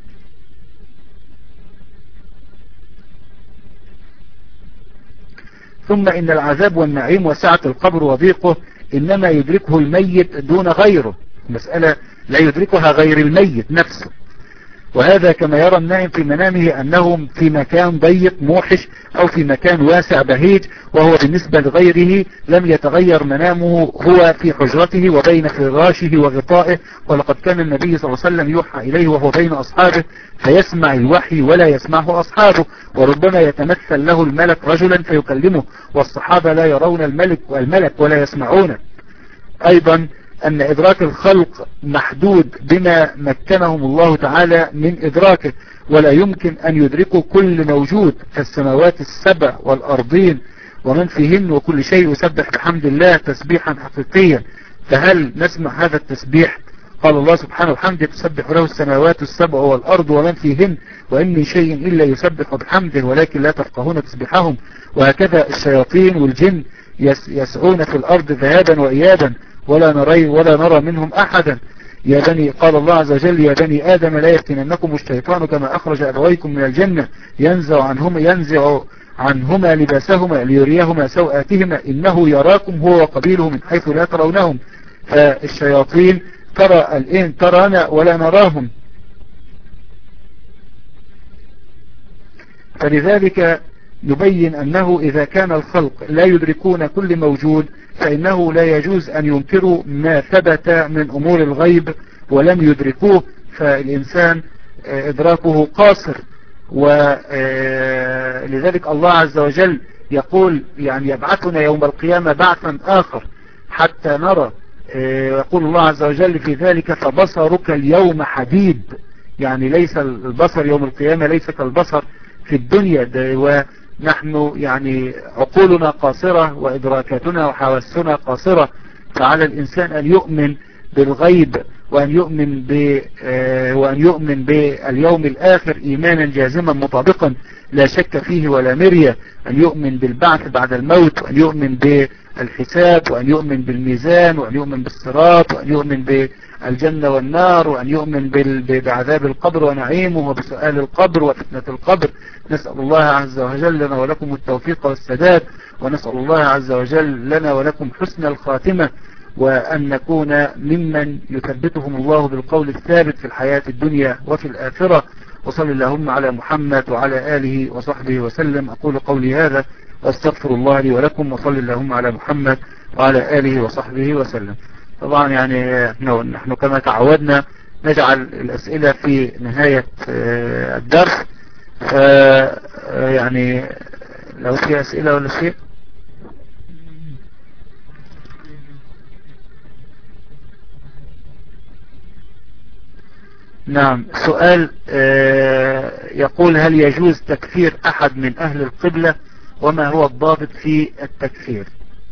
ثم إن العذاب والنعيم وسعة القبر وضيقه إنما يدركه الميت دون غيره، مسألة لا يدركها غير الميت نفسه. وهذا كما يرى النائم في منامه أنه في مكان ضيق موحش أو في مكان واسع بهيج، وهو بالنسبة لغيره لم يتغير منامه، هو في حجرته وبين فراشه وغطائه. ولقد كان النبي صلى الله عليه وسلم يوحى إليه وهو بين أصحابه فيسمع الوحي ولا يسمعه أصحابه، وربما يتمثل له الملك رجلا فيكلمه، والصحابة لا يرون الملك والملك ولا يسمعونه. أيضا أن إدراك الخلق محدود بما مكنهم الله تعالى من إدراكه، ولا يمكن أن يدركوا كل موجود كالسماوات السبع والأرضين ومن فيهن، وكل شيء يسبح بحمد الله تسبيحا حقيقيا. فهل نسمع هذا التسبيح؟ قال الله سبحانه وحمده تسبح له السماوات السبع والأرض ومن فيهن وإن من شيء إلا يسبح بحمده ولكن لا تفقهون تسبحهم. وهكذا الشياطين والجن يسعون في الأرض ذهابا وإيابا ولا نرى ولا نرى منهم أحدا. يا بني قال الله عز وجل يا بني آدم لا يفتننكم الشيطان كما أخرج أبويكم من الجنة ينزع عنهما ينزع عنهما لباسهما ليريهما سوآتهما إنه يراكم هو وقبيله من حيث لا ترونهم. فالشياطين ترى الآن ترانا ولا نراهم. فلذلك يبين أنه إذا كان الخلق لا يدركون كل موجود فإنه لا يجوز أن ينكروا ما ثبت من أمور الغيب ولم يدركوه، فالإنسان إدراكه قاصر. ولذلك الله عز وجل يقول يعني يبعثنا يوم القيامة بعثا آخر حتى نرى. يقول الله عز وجل في ذلك فبصرك اليوم حديد، يعني ليس البصر يوم القيامة ليس كالبصر في الدنيا، ونحن يعني عقولنا قاصرة وإدراكاتنا وحواسنا قاصرة. فعلى الإنسان أن يؤمن بالغيب وأن يؤمن ب وأن يؤمن باليوم الآخر إيمانا جازما مطابقا لا شك فيه ولا مرية، أن يؤمن بالبعث بعد الموت، وأن يؤمن بالحساب، وأن يؤمن بالميزان، وأن يؤمن بالصراط، وأن يؤمن بالجنة والنار، وأن يؤمن بعذاب القبر ونعيمه وبسؤال القبر وفتنة القبر. نسأل الله عز وجل لنا ولكم التوفيق والسداد، ونسأل الله عز وجل لنا ولكم حسن الخاتمة، وأن نكون ممن يثبتهم الله بالقول الثابت في الحياة الدنيا وفي الآخرة. وصل اللهم على محمد وعلى آله وصحبه وسلم. أقول قولي هذا واستغفر الله لي ولكم، وصل اللهم على محمد وعلى آله وصحبه وسلم. طبعا يعني نحن كما تعودنا نجعل الأسئلة في نهاية الدرس، يعني لو في أسئلة ولا شيء. نعم، سؤال يقول هل يجوز تكفير أحد من أهل القبلة وما هو الضابط في التكفير؟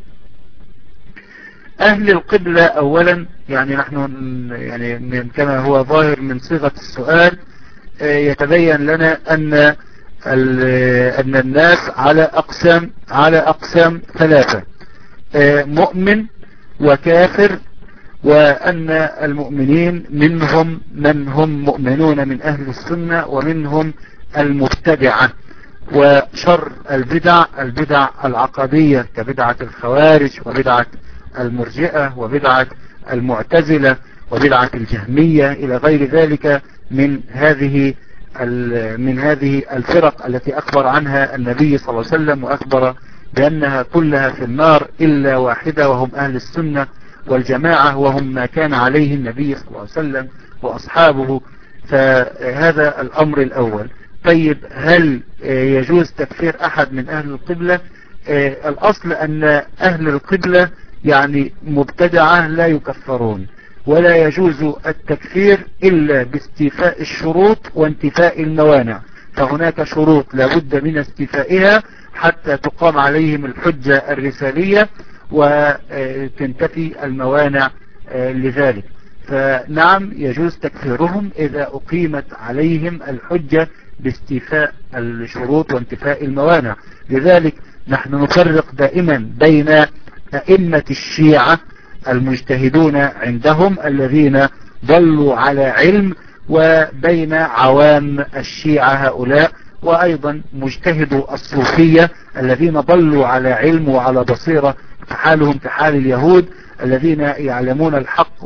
أهل القبلة أولا يعني نحن يعني من كما هو ظاهر من صيغة السؤال يتبين لنا أن أن الناس على أقسام على أقسام ثلاثة: مؤمن وكافر، وأن المؤمنين منهم من هم مؤمنون من أهل السنة ومنهم المبتدعة. وشر البدع البدع العقدية كبدعة الخوارج وبدعة المرجئة وبدعة المعتزلة وبدعة الجهمية إلى غير ذلك من هذه من هذه الفرق التي أخبر عنها النبي صلى الله عليه وسلم، وأخبر بأنها كلها في النار إلا واحدة، وهم أهل السنة والجماعة، وهم ما كان عليه النبي صلى الله عليه وسلم وأصحابه. فهذا الأمر الأول. طيب، هل يجوز تكفير أحد من أهل القبلة؟ الأصل أن أهل القبلة يعني مبتدعة لا يكفرون، ولا يجوز التكفير إلا باستيفاء الشروط وانتفاء الموانع. فهناك شروط لابد من استيفائها حتى تقام عليهم الحجة الرسالية وتنتفي الموانع لذلك. فنعم يجوز تكفيرهم إذا أقيمت عليهم الحجة باستيفاء الشروط وانتفاء الموانع. لذلك نحن نفرق دائما بين أئمة الشيعة المجتهدون عندهم الذين ضلوا على علم، وبين عوام الشيعة هؤلاء، وأيضا مجتهدوا الصوفية الذين ضلوا على علم وعلى بصيرة، حالهم كحال اليهود الذين يعلمون الحق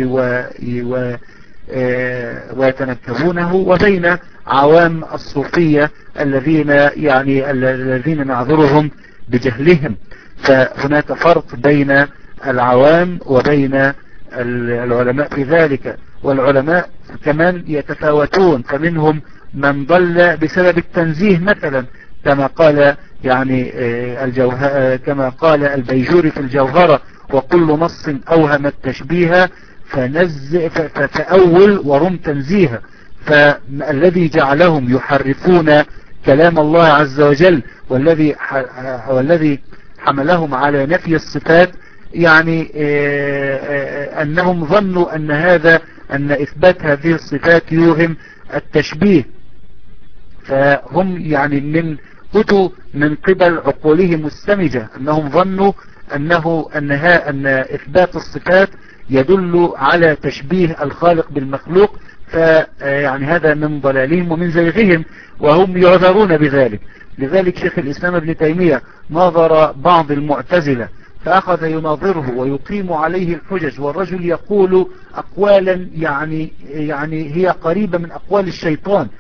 ويتنكبونه، وبين عوام الصوفية الذين يعني الذين نعذرهم بجهلهم. فهناك فرق بين العوام وبين العلماء في ذلك. والعلماء كمان يتفاوتون، فمنهم من ضل بسبب التنزيه مثلا، كما قال يعني الجوهر كما قال البيجوري في الجوهرة: وكل نص أوهم التشبيه فنز فأول ورم تنزيها. فالذي جعلهم يحرفون كلام الله عز وجل والذي والذي حملهم على نفي الصفات يعني أنهم ظنوا أن هذا أن إثبات هذه الصفات يوهم التشبيه. فهم يعني من أتوا من قبل عقولهم السمجة، أنهم ظنوا أنه أنها أن إثبات الصفات يدل على تشبيه الخالق بالمخلوق. فيعني هذا من ضلالهم ومن زيغهم، وهم يعذرون بذلك. لذلك شيخ الإسلام ابن تيمية ناظر بعض المعتزلة فأخذ يناظره ويقيم عليه الحجج، والرجل يقول أقوالا يعني يعني هي قريبة من أقوال الشيطان.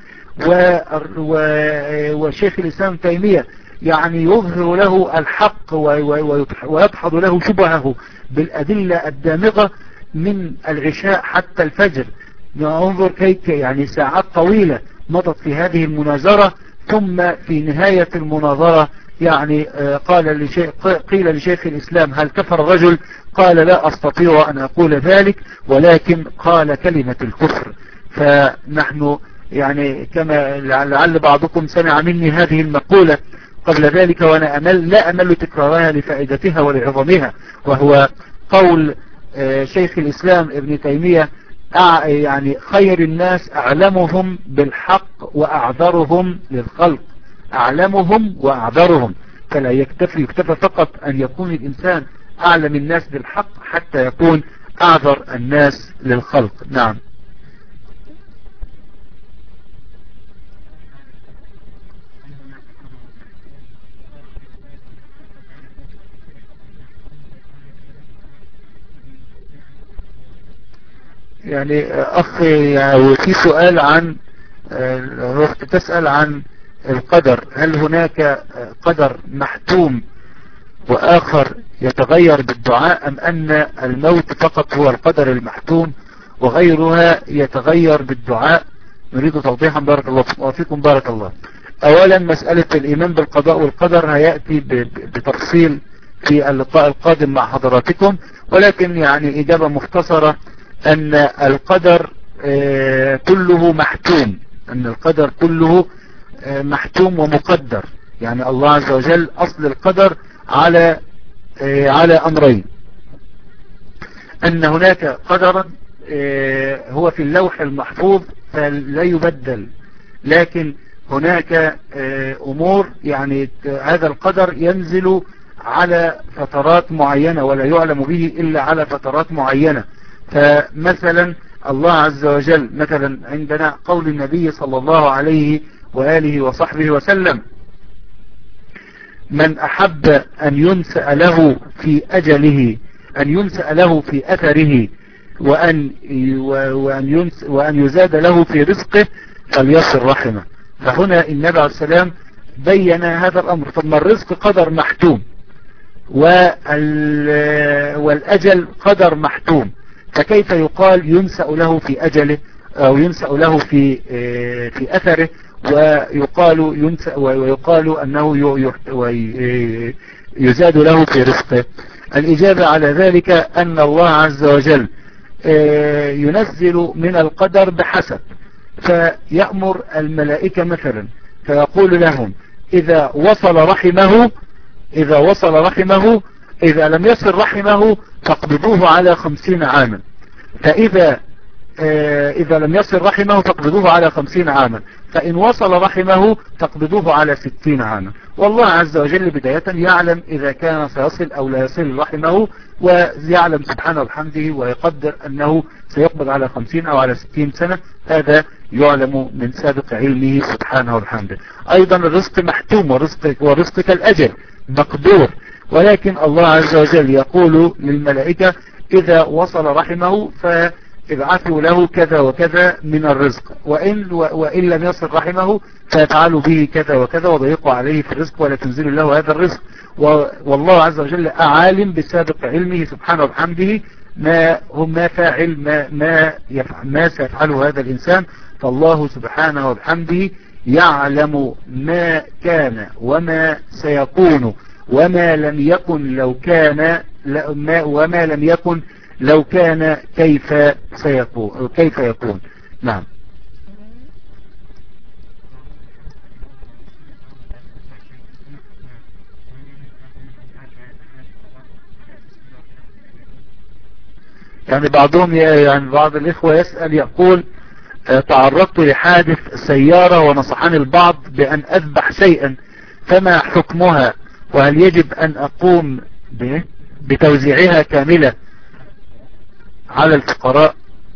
وشيخ الإسلام ابن تيمية يعني يظهر له الحق ويدحض له شبهه بالأدلة الدامغة من العشاء حتى الفجر. انظر كيف يعني ساعات طويلة مضت في هذه المناظرة، ثم في نهاية المناظرة يعني قال لشيخ قيل لشيخ الإسلام: هل كفر الرجل؟ قال: لا أستطيع أن أقول ذلك، ولكن قال كلمة الكفر. فنحن يعني كما لعل بعضكم سمع مني هذه المقولة قبل ذلك، وأنا أمل لا أمل تكرارها لفائدتها ولعظمها، وهو قول شيخ الإسلام ابن تيمية: يعني خير الناس أعلمهم بالحق وأعذرهم للخلق. أعلمهم وأعذرهم، فلا يكتفي يكتفى فقط أن يكون الإنسان أعلم الناس بالحق حتى يكون أعذر الناس للخلق. نعم. يعني أخ يعني في سؤال عن أخت تسأل عن القدر: هل هناك قدر محتوم وآخر يتغير بالدعاء، أم أن الموت فقط هو القدر المحتوم وغيرها يتغير بالدعاء؟ نريد توضيحا بارك الله فيكم. بارك الله. أولا مسألة الإيمان بالقضاء والقدر هيأتي بتفصيل في اللقاء القادم مع حضراتكم، ولكن يعني إجابة مختصرة أن القدر كله محتوم، أن القدر كله محتوم ومقدر. يعني الله عز وجل أصل القدر على على أمرين: أن هناك قدرا هو في اللوح المحفوظ فلا يبدل، لكن هناك أمور يعني هذا القدر ينزل على فترات معينة ولا يعلم به إلا على فترات معينة. فمثلا الله عز وجل مثلا عندنا قول النبي صلى الله عليه وآله وصحبه وسلم: من أحب أن ينسأ له في أجله أن ينسأ له في أثره وأن وأن ينس وأن يزاد له في رزقه فليصل رحمه. فهنا النبي عليه السلام بين هذا الأمر. ثم الرزق قدر محتوم والأجل قدر محتوم، فكيف يقال ينسأ له في أجله أو ينسأ له في في أثره ويقال ينسأ ويقال أنه يزاد له في رزقه؟ الإجابة على ذلك أن الله عز وجل ينزل من القدر بحسب، فيأمر الملائكة مثلا فيقول لهم إذا وصل رحمه إذا وصل رحمه إذا لم يصل رحمه فاقبضوه على خمسين عاما، فإذا إذا لم يصل رحمه فاقبضوه على خمسين عاما، فإن وصل رحمه فاقبضوه على ستين عاما. والله عز وجل بداية يعلم إذا كان سيصل أو لا يصل رحمه، ويعلم سبحانه وبحمده ويقدر أنه سيقبض على خمسين أو على ستين سنة، هذا يعلم من سابق علمه سبحانه وبحمده. أيضا الرزق محتوم ورزق ورزقك الأجل مقدور، ولكن الله عز وجل يقول للملائكة إذا وصل رحمه فابعثوا له كذا وكذا من الرزق، وإن, وإن لم يصل رحمه فيفعلوا به كذا وكذا وضيقوا عليه في الرزق ولا تنزل له هذا الرزق. والله عز وجل أعالم بسابق علمه سبحانه وبحمده ما هم ما فاعل ما, ما, يفعل ما سيفعله هذا الإنسان. فالله سبحانه وبحمده يعلم ما كان وما سيكون وما لم يكن لو كان وما لم يكن لو كان كيف سيكون كيف يكون. نعم. يعني بعضهم يعني بعض الإخوة يسأل يقول تعرضت لحادث سيارة ونصحني البعض بأن أذبح شيئا، فما حكمها؟ وهل يجب أن أقوم بتوزيعها كاملة على الفقراء؟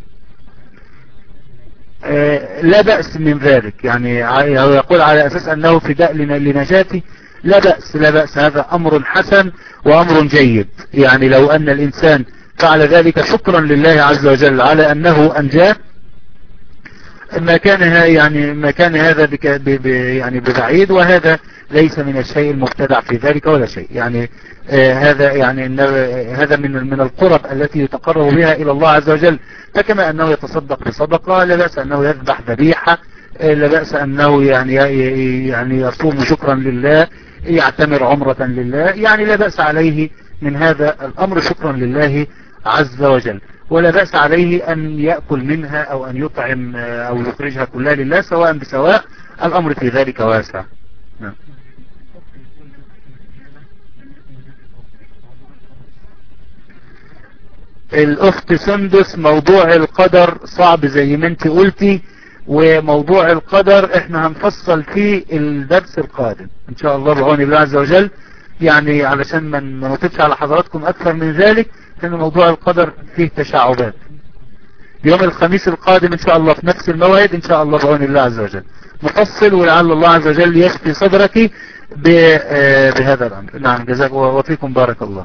لا بأس من ذلك، يعني يقول على أساس أنه فداء لنجاتي، لا بأس لا بأس، هذا أمر حسن وأمر جيد. يعني لو أن الإنسان فعل ذلك شكرا لله عز وجل على أنه أنجاه، ما كان يعني ما كان هذا بك ب يعني ببعيد، وهذا ليس من الشيء المبتدع في ذلك ولا شيء. يعني آه هذا يعني هذا من من القرب التي يتقرب بها إلى الله عز وجل، فكما أنه يتصدق بصدقة لا بأس أنه يذبح ذبيحة، آه لا بأس أنه يعني يعني يصوم شكرا لله، يعتمر عمرة لله، يعني لا بأس عليه من هذا الأمر شكرا لله عز وجل، ولا بأس عليه أن يأكل منها أو أن يطعم أو يخرجها كلها لله سواء بسواء، الأمر في ذلك واسع. نعم. الأخت سندس، موضوع القدر صعب زي ما انت قلتي، وموضوع القدر احنا هنفصل فيه الدرس القادم ان شاء الله بعون الله عز وجل، يعني علشان ما نطلش على حضراتكم اكثر من ذلك، لأن موضوع القدر فيه تشعبات. يوم الخميس القادم إن شاء الله في نفس الموعد إن شاء الله بعون الله عز وجل مفصل، ولعل الله عز وجل يشفي صدرك بهذا الأمر. نعم، جزاك وفيكم بارك الله.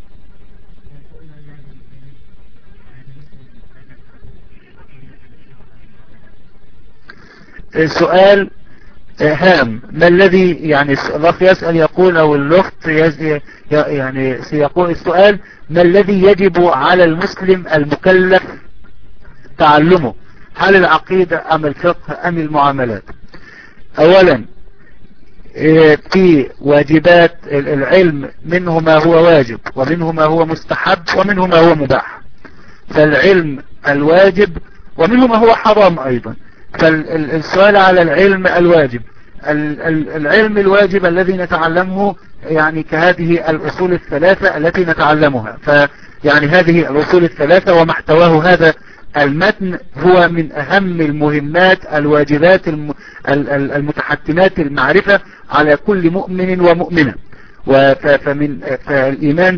السؤال هام، ما الذي يعني الأخ يسأل يقول أو الأخت يعني سيقول السؤال: ما الذي يجب على المسلم المكلف تعلمه؟ هل العقيدة أم الفقه أم المعاملات؟ أولا، في واجبات العلم منه ما هو واجب ومنه ما هو مستحب ومنه ما هو مباح، فالعلم الواجب ومنه ما هو حرام أيضا. فالسؤال على العلم الواجب، العلم الواجب الذي نتعلمه يعني كهذه الأصول الثلاثة التي نتعلمها، فيعني هذه الأصول الثلاثة وما احتواه هذا المتن هو من أهم المهمات الواجبات المتحتمات المعرفة على كل مؤمن ومؤمنة. فمن فالإيمان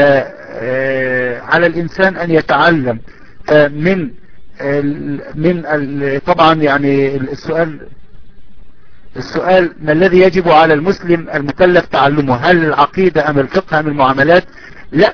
على الإنسان أن يتعلم. فمن من طبعا يعني السؤال السؤال ما الذي يجب على المسلم المكلف تعلمه؟ هل العقيدة أم الفقه أم المعاملات؟ لا،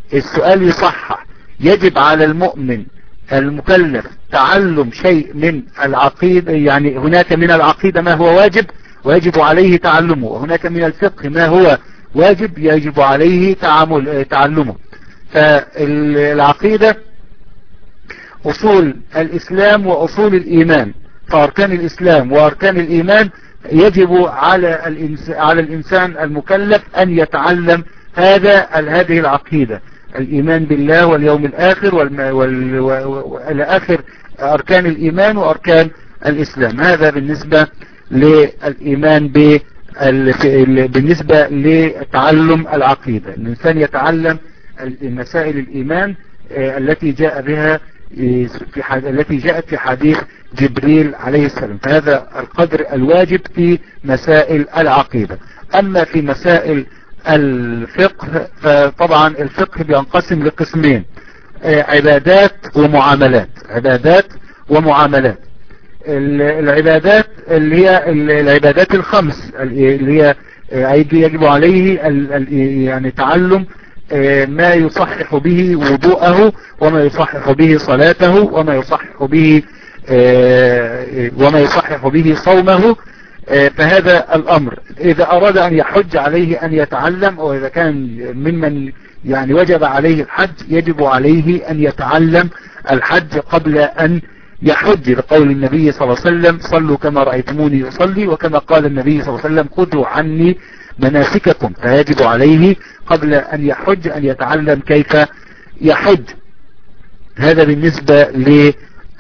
السؤال يصحح، يجب على المؤمن المكلف تعلم شيء من العقيدة، يعني هناك من العقيدة ما هو واجب ويجب عليه تعلمه، وهناك من الفقه ما هو واجب يجب عليه تعامل تعلمه. فالعقيدة أصول الإسلام وأصول الإيمان، فأركان الإسلام وأركان الإيمان يجب على الإنسان, على الإنسان المكلف أن يتعلم هذا هذه العقيدة، الإيمان بالله واليوم الآخر وإلى آخر أركان الإيمان وأركان الإسلام. هذا بالنسبة للإيمان ب بالنسبة لتعلم العقيدة. الإنسان يتعلم مسائل الإيمان التي جاء بها في حد... التي جاءت في حديث جبريل عليه السلام، فهذا القدر الواجب في مسائل العقيدة. أما في مسائل الفقه فطبعا الفقه بينقسم لقسمين، عبادات ومعاملات. عبادات ومعاملات. العبادات اللي هي العبادات الخمس اللي هي يجب عليه يعني تعلم ما يصحح به وضوءه وما يصحح به صلاته وما يصحح به وما يصحح به صومه. فهذا الأمر إذا أراد أن يحج عليه أن يتعلم، أو إذا كان ممن يعني وجب عليه الحج يجب عليه أن يتعلم الحج قبل أن يحج، لقول النبي صلى الله عليه وسلم صلوا كما رأيتموني أصلي، وكما قال النبي صلى الله عليه وسلم خذوا عني مناسككم. فيجب عليه قبل أن يحج أن يتعلم كيف يحج. هذا بالنسبة لل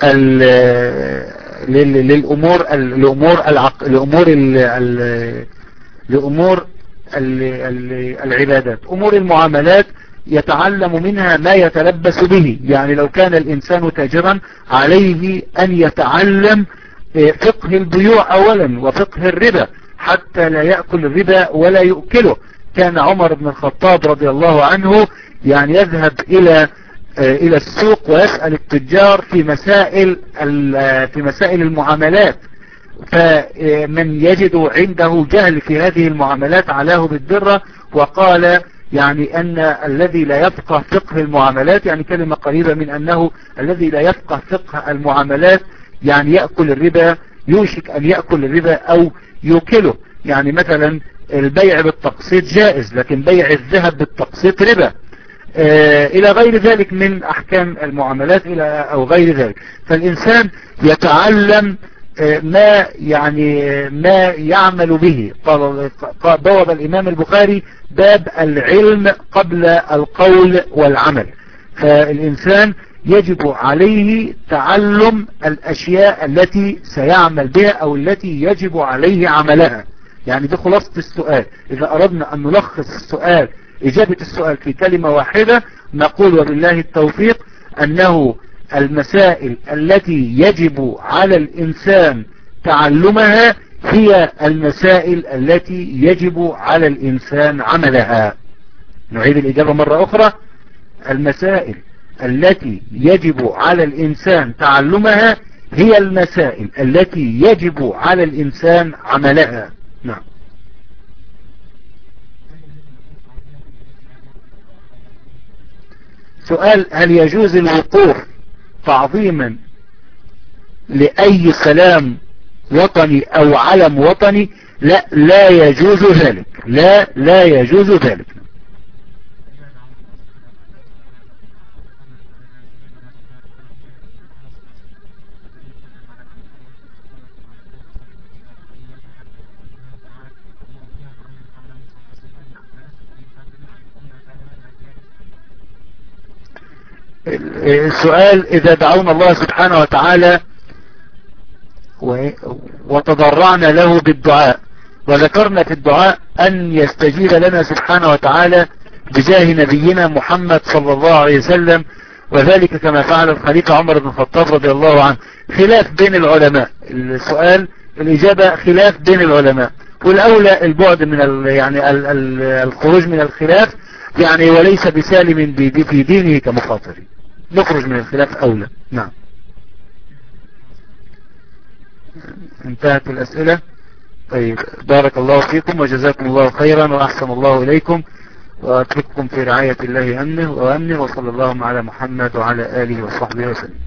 للأمور الأمور العق... الأمور ال... ال... الأمور ال... ال... العبادات. أمور المعاملات يتعلم منها ما يتلبس به، يعني لو كان الإنسان تاجرا عليه أن يتعلم فقه البيوع أولا وفقه الربا حتى لا يأكل الربا ولا يؤكله. كان عمر بن الخطاب رضي الله عنه يعني يذهب إلى إلى السوق ويسأل التجار في مسائل في مسائل المعاملات، فمن يجد عنده جهل في هذه المعاملات علاه بالدرة، وقال يعني أن الذي لا يفقه فقه المعاملات، يعني كلمة قريبة من أنه الذي لا يفقه فقه المعاملات يعني يأكل الربا، يوشك أن يأكل الربا أو يوكله. يعني مثلا البيع بالتقسيط جائز، لكن بيع الذهب بالتقسيط ربا، إلى غير ذلك من أحكام المعاملات إلى أو غير ذلك. فالإنسان يتعلم ما يعني ما يعمل به. بواب الإمام البخاري باب العلم قبل القول والعمل. فالإنسان يجب عليه تعلم الأشياء التي سيعمل بها أو التي يجب عليه عملها. يعني دي خلاصة السؤال. إذا أردنا أن نلخص السؤال إجابة السؤال في كلمة واحدة نقول وبالله التوفيق أنه المسائل التي يجب على الإنسان تعلمها هي المسائل التي يجب على الإنسان عملها. نعيد الإجابة مرة أخرى. المسائل التي يجب على الإنسان تعلمها هي المسائل التي يجب على الإنسان عملها. نعم. سؤال: هل يجوز الوقوف تعظيما لأي سلام وطني أو علم وطني؟ لا، لا يجوز ذلك. لا لا يجوز ذلك. السؤال: إذا دعونا الله سبحانه وتعالى وتضرعنا له بالدعاء وذكرنا في الدعاء أن يستجيب لنا سبحانه وتعالى بجاه نبينا محمد صلى الله عليه وسلم، وذلك كما فعل الخليفة عمر بن الخطاب رضي الله عنه. خلاف بين العلماء. السؤال الإجابة خلاف بين العلماء، والأولى البعد من ال يعني ال ال الخروج من الخلاف، يعني وليس بسالم في دينه كمخاطر. نخرج من الخلاف أولى. نعم. انتهت الأسئلة. طيب، بارك الله فيكم وجزاكم الله خيرا وأحسن الله إليكم، وأترككم في رعاية الله أمنه وأمنه، وصلى الله على محمد وعلى آله وصحبه وسلم.